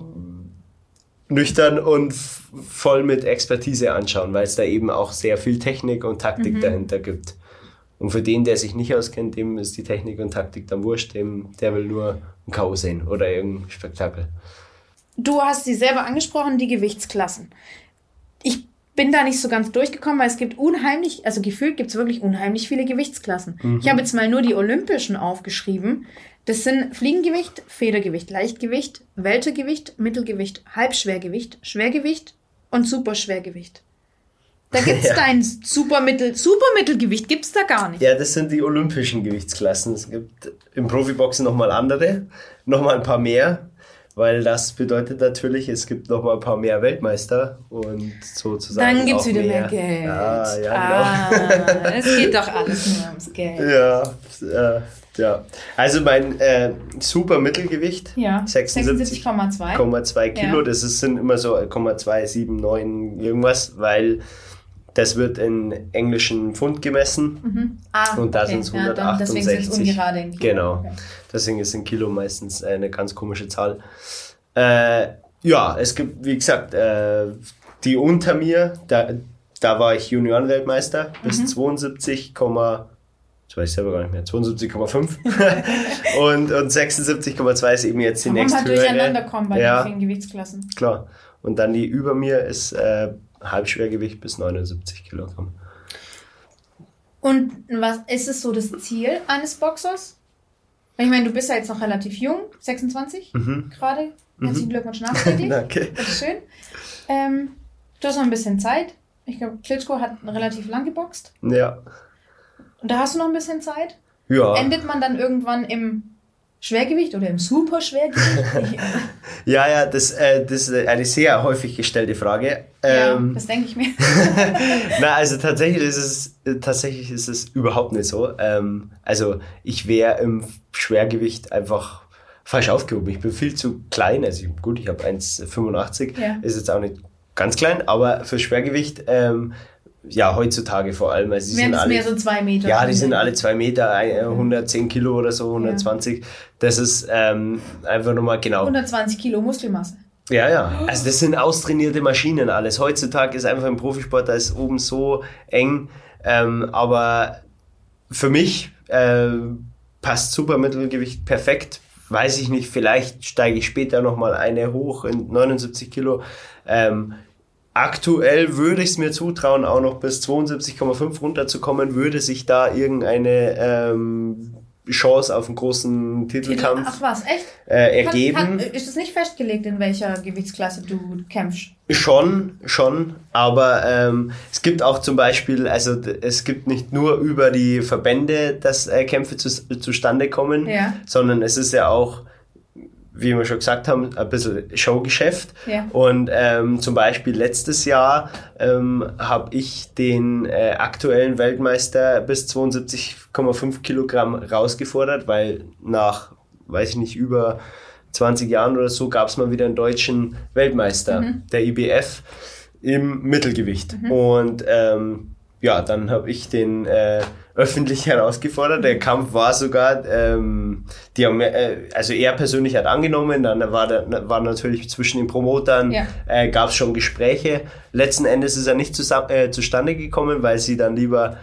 nüchtern und f- voll mit Expertise anschauen, weil es da eben auch sehr viel Technik und Taktik mhm. dahinter gibt. Und für den, der sich nicht auskennt, dem ist die Technik und Taktik dann wurscht, dem, der will nur ein K O sehen oder irgendein Spektakel. Du hast sie selber angesprochen, die Gewichtsklassen. Ich bin da nicht so ganz durchgekommen, weil es gibt unheimlich, also gefühlt gibt es wirklich unheimlich viele Gewichtsklassen. Mhm. Ich habe jetzt mal nur die olympischen aufgeschrieben. Das sind Fliegengewicht, Federgewicht, Leichtgewicht, Weltergewicht, Mittelgewicht, Halbschwergewicht, Schwergewicht und Superschwergewicht. Da gibt es ja. dein Supermittel, Supermittelgewicht gibt es da gar nicht. Ja, das sind die olympischen Gewichtsklassen. Es gibt im Profiboxen nochmal andere, nochmal ein paar mehr. weil das bedeutet natürlich, es gibt noch mal ein paar mehr Weltmeister und sozusagen Dann gibt es auch wieder mehr, mehr Geld. Ja, ja, ah, genau. Es geht doch alles nur ums Geld. Ja, äh, ja. Also mein äh, super Mittelgewicht, Ja, sechsundsiebzig Komma zwei Kilo, Ja. das ist, sind immer so Komma zwei sieben neun irgendwas, weil das wird in englischen Pfund gemessen. Mhm. Ah, Und da okay. sind es Ja, dann- deswegen hundertachtundsechzig. sind es ungerade in Kilo. Genau. Okay. Deswegen ist ein Kilo meistens eine ganz komische Zahl. Äh, ja, es gibt, wie gesagt, äh, die unter mir, da, da war ich Juniorenweltmeister bis Mhm. zweiundsiebzig, das weiß ich selber gar nicht mehr, zweiundsiebzig Komma fünf und, und sechsundsiebzig Komma zwei ist eben jetzt die Kann man nächste mal durcheinander kommen bei Ja. den vielen Gewichtsklassen. Klar. Und dann die über mir ist äh, Halbschwergewicht bis neunundsiebzig Kilogramm. Und was ist es so das Ziel eines Boxers? Ich meine, du bist ja jetzt noch relativ jung, sechsundzwanzig Mhm. gerade. Herzlichen Glückwunsch nachträglich. Danke. Das ist schön. Ähm, du hast noch ein bisschen Zeit. Ich glaube, Klitschko hat relativ lang geboxt. Ja. Und da hast du noch ein bisschen Zeit. Ja. Endet man dann irgendwann im Schwergewicht oder im Superschwergewicht? Ja, ja, das, äh, das ist eine sehr häufig gestellte Frage. ja, Ähm, das denke ich mir. Na, also tatsächlich ist es tatsächlich ist es überhaupt nicht so. Ähm, also ich wäre im Schwergewicht einfach falsch aufgehoben. Ich bin viel zu klein. Also ich, gut, ich habe eins Komma fünfundachtzig, Ja. ist jetzt auch nicht ganz klein, aber für Schwergewicht, ähm, ja, heutzutage vor allem. Also die Wären sind es alle, mehr so zwei Meter? ja, die sind alle zwei Meter, ein- hundertzehn Kilo oder so, hundertzwanzig. Das ist ähm, einfach nochmal genau. hundertzwanzig Kilo Muskelmasse. Ja, ja. Also das sind austrainierte Maschinen alles. Heutzutage ist einfach im Profisport, da ist oben so eng. Ähm, aber für mich äh, passt Supermittelgewicht perfekt. Weiß ich nicht, vielleicht steige ich später nochmal eine hoch in neunundsiebzig Kilo. Ähm, aktuell würde ich es mir zutrauen, auch noch bis zweiundsiebzig Komma fünf runterzukommen, würde sich da irgendeine ähm, Chance auf einen großen Titelkampf Ach was, echt? äh, ergeben. Kann, kann, ist es nicht festgelegt, in welcher Gewichtsklasse du kämpfst? Schon, schon, aber ähm, es gibt auch zum Beispiel, also d- es gibt nicht nur über die Verbände, dass äh, Kämpfe zu, zustande kommen, Ja. sondern es ist ja auch, wie wir schon gesagt haben, ein bisschen Showgeschäft. Ja. Und ähm, zum Beispiel letztes Jahr ähm, habe ich den äh, aktuellen Weltmeister bis zweiundsiebzig Komma fünf Kilogramm rausgefordert, weil nach, weiß ich nicht, über zwanzig Jahren oder so gab es mal wieder einen deutschen Weltmeister, Mhm. der I B F, im Mittelgewicht. Und ähm, ja, dann habe ich den äh, öffentlich herausgefordert. Der Kampf war sogar, ähm, die haben, äh, also er persönlich hat angenommen, dann war, der, war natürlich zwischen den Promotern, Ja. äh, gab es schon Gespräche. Letzten Endes ist er nicht zusammen, äh, zustande gekommen, weil sie dann lieber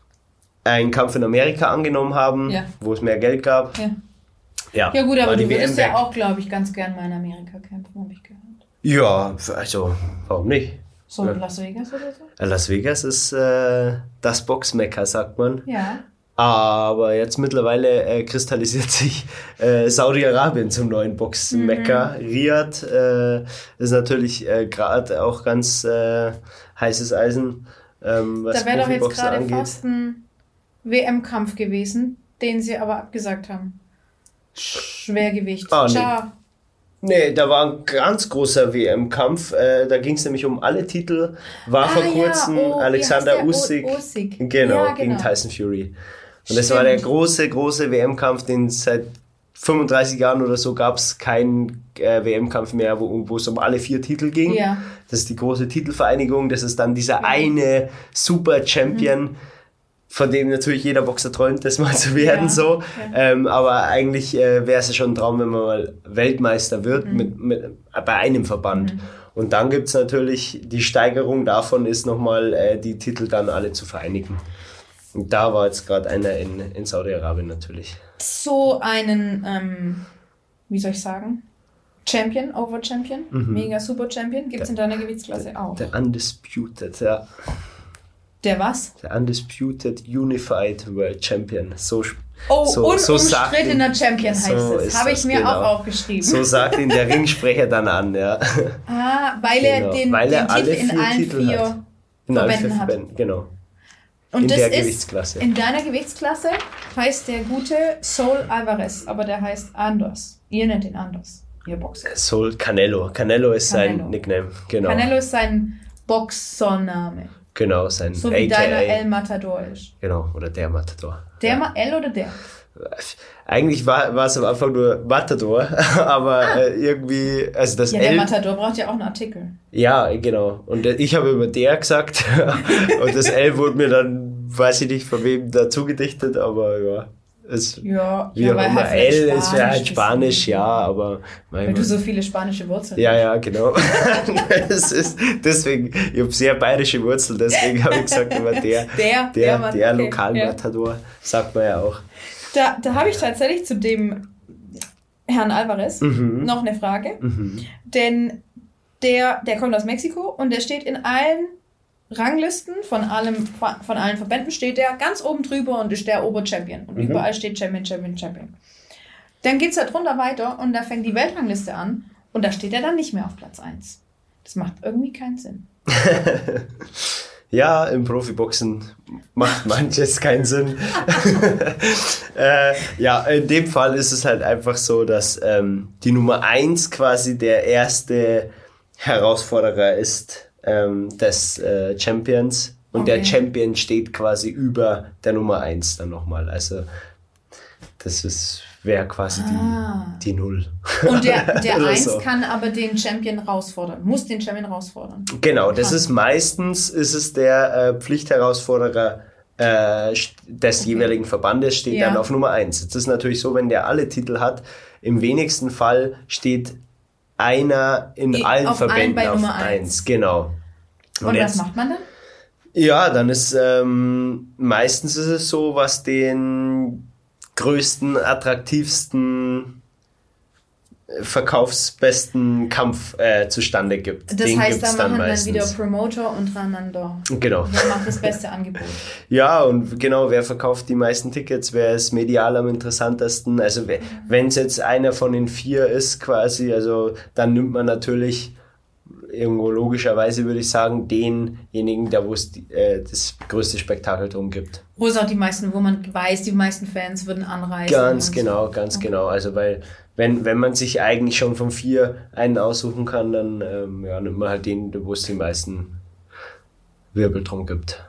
einen Kampf in Amerika angenommen haben, Ja. wo es mehr Geld gab. Ja. Ja, Ja gut, aber war die du W M würdest ja weg. auch, glaube ich, ganz gern mal in Amerika kämpfen, habe ich gehört. Ja, also warum nicht? So Ja. Las Vegas oder so? Las Vegas ist äh, das Boxmekka, sagt man. Ja. Aber jetzt mittlerweile äh, kristallisiert sich äh, Saudi-Arabien zum neuen Boxmekka. Mhm. Riyadh äh, ist natürlich äh, gerade auch ganz äh, heißes Eisen, ähm, was Da wäre doch jetzt Profiboxen gerade angeht. fast ein W M-Kampf gewesen, den sie aber abgesagt haben. Schwergewicht. Ah, nee. Tja. Nee, da war ein ganz großer W M-Kampf. Äh, da ging es nämlich um alle Titel. War vor Ah, ja. kurzem Oh, wie Alexander heißt der? Usyk. O- Usyk. Genau, Ja, gegen genau. Tyson Fury. Und Stimmt. das war der große, große W M-Kampf, den es seit fünfunddreißig Jahren oder so gab es keinen äh, W M-Kampf mehr, wo wo es um alle vier Titel ging. Ja. Das ist die große Titelvereinigung. Das ist dann dieser eine Super-Champion, Mhm. von dem natürlich jeder Boxer träumt, das mal zu werden. Ja, so. ja. Ähm, aber eigentlich äh, wäre es ja schon ein Traum, wenn man mal Weltmeister wird Mhm. mit, mit, bei einem Verband. Und dann gibt es natürlich, die Steigerung davon ist nochmal, äh, die Titel dann alle zu vereinigen. Und da war jetzt gerade einer in, in Saudi-Arabien natürlich. So einen, ähm, wie soll ich sagen, Champion, Over-Champion, Mega Super-Champion, gibt es in deiner Gewichtsklasse auch. Der Undisputed, ja. Der was? Der Undisputed Unified World Champion. So, Oh, so, so sagt unumstrittener ihn- Champion heißt so es. ist Habe das, ich mir genau. auch aufgeschrieben. So sagt ihn der Ringsprecher dann an, ja. Ah, weil er Genau. den, Weil den er alle Titel in vier allen Titel vier hat. In allen vier Verbänden hat. Verbänden, genau. Und in das der ist, Gewichtsklasse. in deiner Gewichtsklasse heißt der gute Saul Alvarez, aber der heißt anders. Ihr nennt ihn anders. Ihr Boxer. Sol Canelo. Canelo ist Canelo. sein Nickname. Genau. Canelo ist sein Boxername. Genau, sein So wie A K A. deiner El Matador ist. Genau, oder der Matador. Der ja. Ma- L oder der? Eigentlich war, war es am Anfang nur Matador, aber ah. äh, irgendwie, also das Ja, L... der Matador braucht ja auch einen Artikel. Ja, genau. Und ich habe immer der gesagt und das L wurde mir dann, weiß ich nicht von wem, dazu gedichtet, aber ja. Es, ja, wie ja, auch weil immer. halt L ist ja halt ist. Spanisch, ja, aber... Weil du so viele spanische Wurzeln Ja, ja, genau. Das ist, deswegen, ich habe sehr bayerische Wurzeln, deswegen habe ich gesagt, immer der, der, der, der, Mann, der okay, Lokalmatador, ja. Sagt man ja auch. Da, da habe ich tatsächlich zu dem Herrn Alvarez mhm. noch eine Frage, mhm. denn der, der kommt aus Mexiko und der steht in allen Ranglisten von, allem, von allen Verbänden, steht der ganz oben drüber und ist der Oberchampion. Und mhm. überall steht Champion, Champion, Champion. Dann geht es da drunter weiter und da fängt die Weltrangliste an und da steht er dann nicht mehr auf Platz eins. Das macht irgendwie keinen Sinn. Ja, im Profiboxen macht manches keinen Sinn. äh, ja, in dem Fall ist es halt einfach so, dass ähm, die Nummer eins quasi der erste Herausforderer ist ähm, des äh, Champions und okay. der Champion steht quasi über der Nummer eins dann nochmal. Also das ist wäre quasi ah. die, die Null. Und der, der eins so. Kann aber den Champion herausfordern, muss den Champion herausfordern. Genau, das kann. Ist meistens ist es der äh, Pflichtherausforderer äh, des okay. jeweiligen Verbandes, steht ja. dann auf Nummer eins. Jetzt ist natürlich so, wenn der alle Titel hat, im wenigsten Fall steht einer in e, allen auf Verbänden bei auf Nummer eins. Genau. Und, Und jetzt, was macht man dann? Ja, dann ist ähm, meistens ist es so, was den größten, attraktivsten, verkaufsbesten Kampf äh, zustande gibt. Das Den heißt, da dann machen meistens. dann wieder Promoter untereinander. Genau. Wer macht das beste Angebot? Ja, und genau, wer verkauft die meisten Tickets, wer ist medial am interessantesten. Also wenn es jetzt einer von den vier ist quasi, also dann nimmt man natürlich irgendwo logischerweise, würde ich sagen, denjenigen, der wo es äh, das größte Spektakel drum gibt. Wo es auch die meisten, wo man weiß, die meisten Fans würden anreisen. Ganz genau, so. ganz okay. genau. Also weil, wenn, wenn man sich eigentlich schon von vier einen aussuchen kann, dann ähm, ja, nimmt man halt den, wo es die meisten Wirbel drum gibt.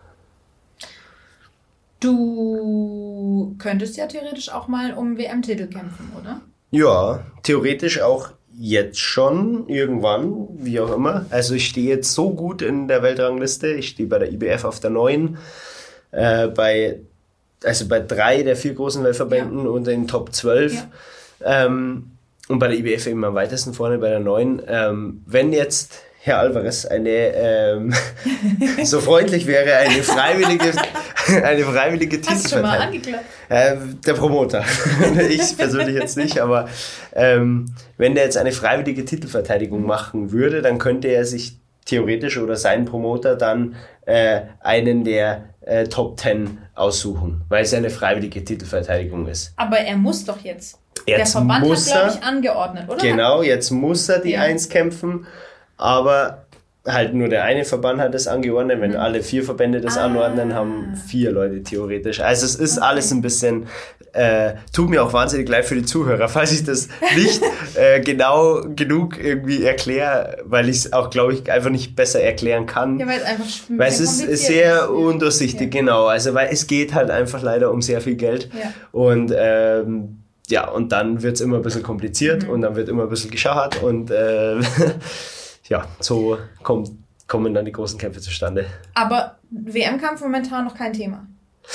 Du könntest ja theoretisch auch mal um W M-Titel kämpfen, oder? Ja, theoretisch auch jetzt schon, irgendwann, wie auch immer. Also ich stehe jetzt so gut in der Weltrangliste. Ich stehe bei der I B F auf der neun, äh, bei, also bei drei der vier großen Weltverbänden ja. und den Top zwölf. Ja. Ähm, und bei der I B F eben am weitesten vorne bei der neun. Ähm, wenn jetzt Herr Alvarez eine ähm, so freundlich wäre, eine freiwillige eine freiwillige Hast du schon mal angeklappt? Äh, der Promoter. Ich persönlich jetzt nicht, aber ähm, wenn der jetzt eine freiwillige Titelverteidigung machen würde, dann könnte er sich theoretisch oder sein Promoter dann äh, einen der äh, Top zehn aussuchen, weil es eine freiwillige Titelverteidigung ist. Aber er muss doch jetzt. jetzt der Verband muss hat, glaube er, ich, angeordnet, oder? Genau, jetzt muss er die ja. eins kämpfen, aber halt nur der eine Verband hat das angeordnet. Wenn mhm. alle vier Verbände das ah. anordnen, haben vier Leute theoretisch. Also es ist okay. alles ein bisschen, äh, tut mir auch wahnsinnig leid für die Zuhörer, falls ich das nicht äh, genau genug irgendwie erkläre, weil ich es auch, glaube ich, einfach nicht besser erklären kann. Ja, weil es einfach weil es ist sehr ist. undurchsichtig, ja. genau. Also weil es geht halt einfach leider um sehr viel Geld. Ja. Und ähm, ja, und dann wird es immer ein bisschen kompliziert mhm. und dann wird immer ein bisschen geschachert und äh, ja, so kommt, kommen dann die großen Kämpfe zustande. Aber W M-Kampf momentan noch kein Thema?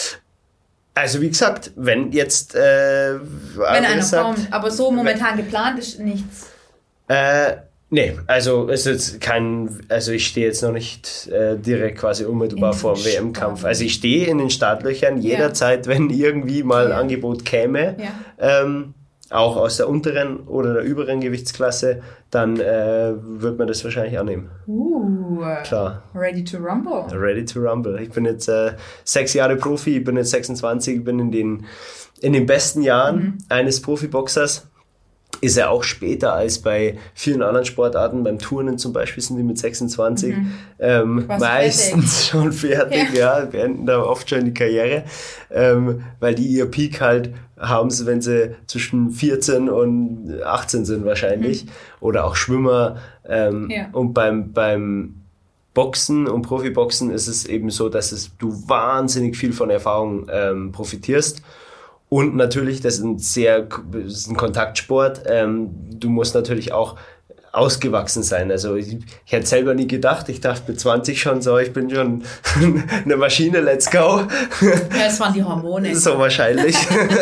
Also wie gesagt, wenn jetzt... Äh, wenn einer sagt, kommt, aber so momentan wenn, geplant ist nichts. Äh, nee, also ist jetzt kein... Also ich stehe jetzt noch nicht äh, direkt quasi unmittelbar vor dem W M-Kampf. Also ich stehe in den Startlöchern jederzeit, ja. wenn irgendwie mal ein ja. Angebot käme. Ja. Ähm, auch aus der unteren oder der überen Gewichtsklasse, dann äh, wird man das wahrscheinlich annehmen. Uh, klar. Ready to rumble. Ready to rumble. Ich bin jetzt äh, sechs Jahre Profi, ich bin jetzt sechsundzwanzig, ich bin in den, in den besten Jahren mhm. eines Profiboxers. ist er auch später als bei vielen anderen Sportarten. Beim Turnen zum Beispiel sind die mit sechsundzwanzig mhm. ähm, meistens fertig. schon fertig, ja. ja, beenden da oft schon die Karriere, ähm, weil die ihr Peak halt haben sie, wenn sie zwischen vierzehn und achtzehn sind wahrscheinlich. Mhm. Oder auch Schwimmer. Ähm, ja. Und beim, beim Boxen und Profiboxen ist es eben so, dass es, du wahnsinnig viel von Erfahrung ähm, profitierst. Und natürlich, das ist ein sehr, das ist ein Kontaktsport. Ähm, du musst natürlich auch ausgewachsen sein. Also ich, ich hätte selber nie gedacht. Ich dachte mit zwanzig schon so, ich bin schon eine Maschine, let's go. Ja, das waren die Hormone. So wahrscheinlich.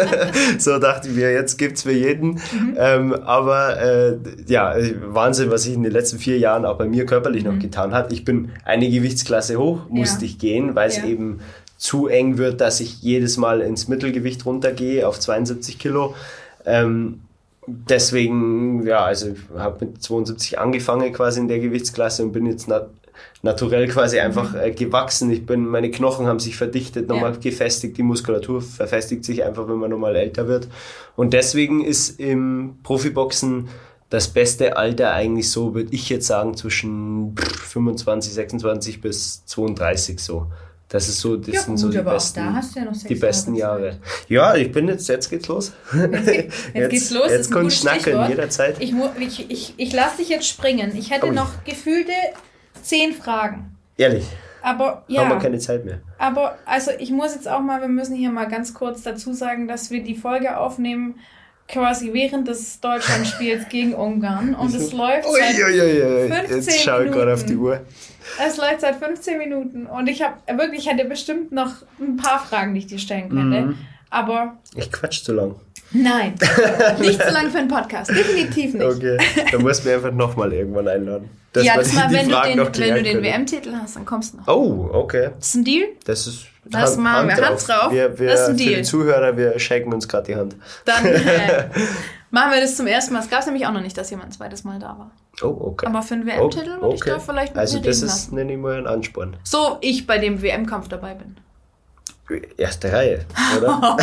So dachte ich mir, jetzt gibt's für jeden. Mhm. Ähm, aber äh, ja, Wahnsinn, was sich in den letzten vier Jahren auch bei mir körperlich mhm. noch getan hat. Ich bin eine Gewichtsklasse hoch, musste ja. ich gehen, weil es ja. eben zu eng wird, dass ich jedes Mal ins Mittelgewicht runtergehe auf zweiundsiebzig Kilo. Ähm, deswegen, ja, also ich habe mit zweiundsiebzig angefangen quasi in der Gewichtsklasse und bin jetzt nat- naturell quasi einfach äh, gewachsen. Ich bin, meine Knochen haben sich verdichtet, nochmal ja. gefestigt, die Muskulatur verfestigt sich einfach, wenn man nochmal älter wird. Und deswegen ist im Profiboxen das beste Alter eigentlich so, würde ich jetzt sagen, zwischen fünfundzwanzig, sechsundzwanzig bis zweiunddreißig so. Das ist so, das ja, sind gut, so die besten, da hast du ja noch sechs die besten Jahre. Jahre. Ja, ich bin jetzt, jetzt geht's los. Jetzt, geht, jetzt, jetzt geht's los. Jetzt kommt Schnacken jederzeit. Ich, ich, ich, ich lasse dich jetzt springen. Ich hätte oh. noch gefühlte zehn Fragen. Ehrlich? Aber ja. Haben wir keine Zeit mehr. Aber also ich muss jetzt auch mal, wir müssen hier mal ganz kurz dazu sagen, dass wir die Folge aufnehmen, quasi während des Deutschlandspiels gegen Ungarn. Und es läuft ui, seit ui, ui, ui. fünfzehn Jetzt schaue ich gerade auf die Uhr. Es läuft seit fünfzehn Minuten und ich habe wirklich, ich hätte bestimmt noch ein paar Fragen, die ich dir stellen könnte. Mhm. Aber... Ich quatsch zu lang. Nein, nicht zu lang für einen Podcast. Definitiv nicht. Okay, dann musst du mir einfach nochmal irgendwann einladen. Ja, das mal, wenn du den, wenn du den W M-Titel hast, dann kommst du noch. Oh, okay. Das ist ein Deal? Das ist... Das Hand, machen wir. Hand drauf. Wir, wir, das ist ein Deal. Für die Zuhörer, wir shaken uns gerade die Hand. Dann äh, machen wir das zum ersten Mal. Es gab es nämlich auch noch nicht, dass jemand ein zweites Mal da war. Oh, okay. Aber für einen W M-Titel würde okay. ich da vielleicht mit Also mir das reden ist, lassen. nenne ich mal einen Ansporn. So, ich bei dem W M-Kampf dabei bin. Erste Reihe, oder?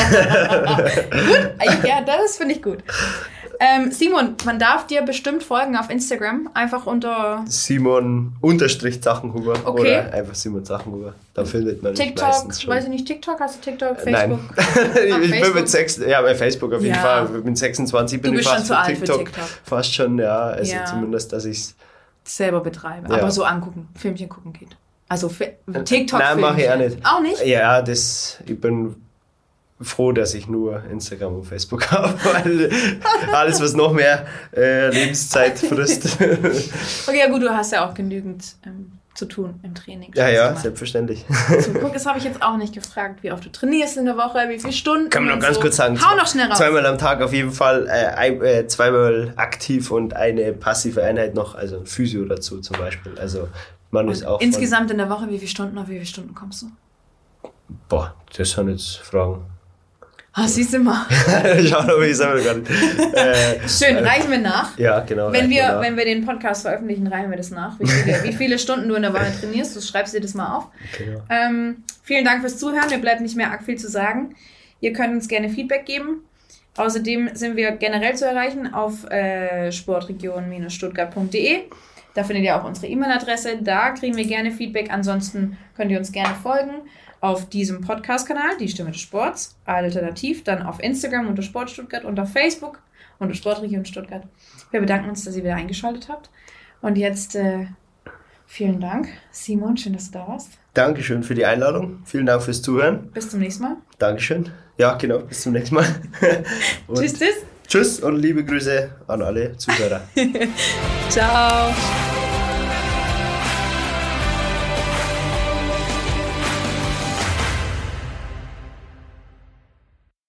Gut, ja, das finde ich gut. Ähm, Simon, man darf dir bestimmt folgen auf Instagram, einfach unter... Simon unterstrich Sachenhuber okay. oder einfach Simon Sachenhuber. Da findet man TikTok, mich meistens schon. Weiß ich nicht, TikTok, hast du TikTok, Facebook? Nein, ich Facebook? bin mit sechs, ja, bei Facebook auf jeden ja. Fall. Ich bin sechsundzwanzig, bin du ich bist fast schon zu für alt TikTok. für TikTok. Fast schon, ja, also ja. zumindest, dass ich es selber betreibe, ja. aber so angucken, Filmchen gucken geht. Also TikTok Nein, mache ich auch nicht. Auch nicht? Ja, das, ich bin froh, dass ich nur Instagram und Facebook habe, weil alles, was noch mehr äh, Lebenszeit frisst. Okay, ja gut, du hast ja auch genügend ähm, zu tun im Training. Ja, ja, selbstverständlich. So, guck, das habe ich jetzt auch nicht gefragt, wie oft du trainierst in der Woche, wie viele Stunden. Kann man noch ganz so. kurz sagen. Hau noch schnell raus. Zweimal am Tag auf jeden Fall, äh, ein, äh, zweimal aktiv und eine passive Einheit noch, also Physio dazu zum Beispiel. Also man ist auch insgesamt in der Woche, wie viele Stunden, auf wie viele Stunden kommst du? Boah, das sind jetzt Fragen. Ah, siehst du mal. Schau mal, wie ich sage gar nicht. Äh, Schön, reichen wir nach. Ja, genau. Wenn wir, wir wenn wir den Podcast veröffentlichen, reichen wir das nach. Wie viele, wie viele Stunden du in der Woche trainierst, du schreibst dir das mal auf. Genau. Ähm, vielen Dank fürs Zuhören. Mir bleibt nicht mehr arg viel zu sagen. Ihr könnt uns gerne Feedback geben. Außerdem sind wir generell zu erreichen auf äh, sportregion Stuttgart punkt de. Da findet ihr auch unsere E-Mail-Adresse. Da kriegen wir gerne Feedback. Ansonsten könnt ihr uns gerne folgen. Auf diesem Podcast-Kanal, die Stimme des Sports, alternativ dann auf Instagram unter Sport Stuttgart und auf Facebook unter Sportregion Stuttgart. Wir bedanken uns, dass ihr wieder eingeschaltet habt. Und jetzt äh, vielen Dank, Simon, schön, dass du da warst. Dankeschön für die Einladung, vielen Dank fürs Zuhören. Bis zum nächsten Mal. Dankeschön. Ja, genau, bis zum nächsten Mal. Tschüss, tschüss. Tschüss und liebe Grüße an alle Zuhörer. Ciao.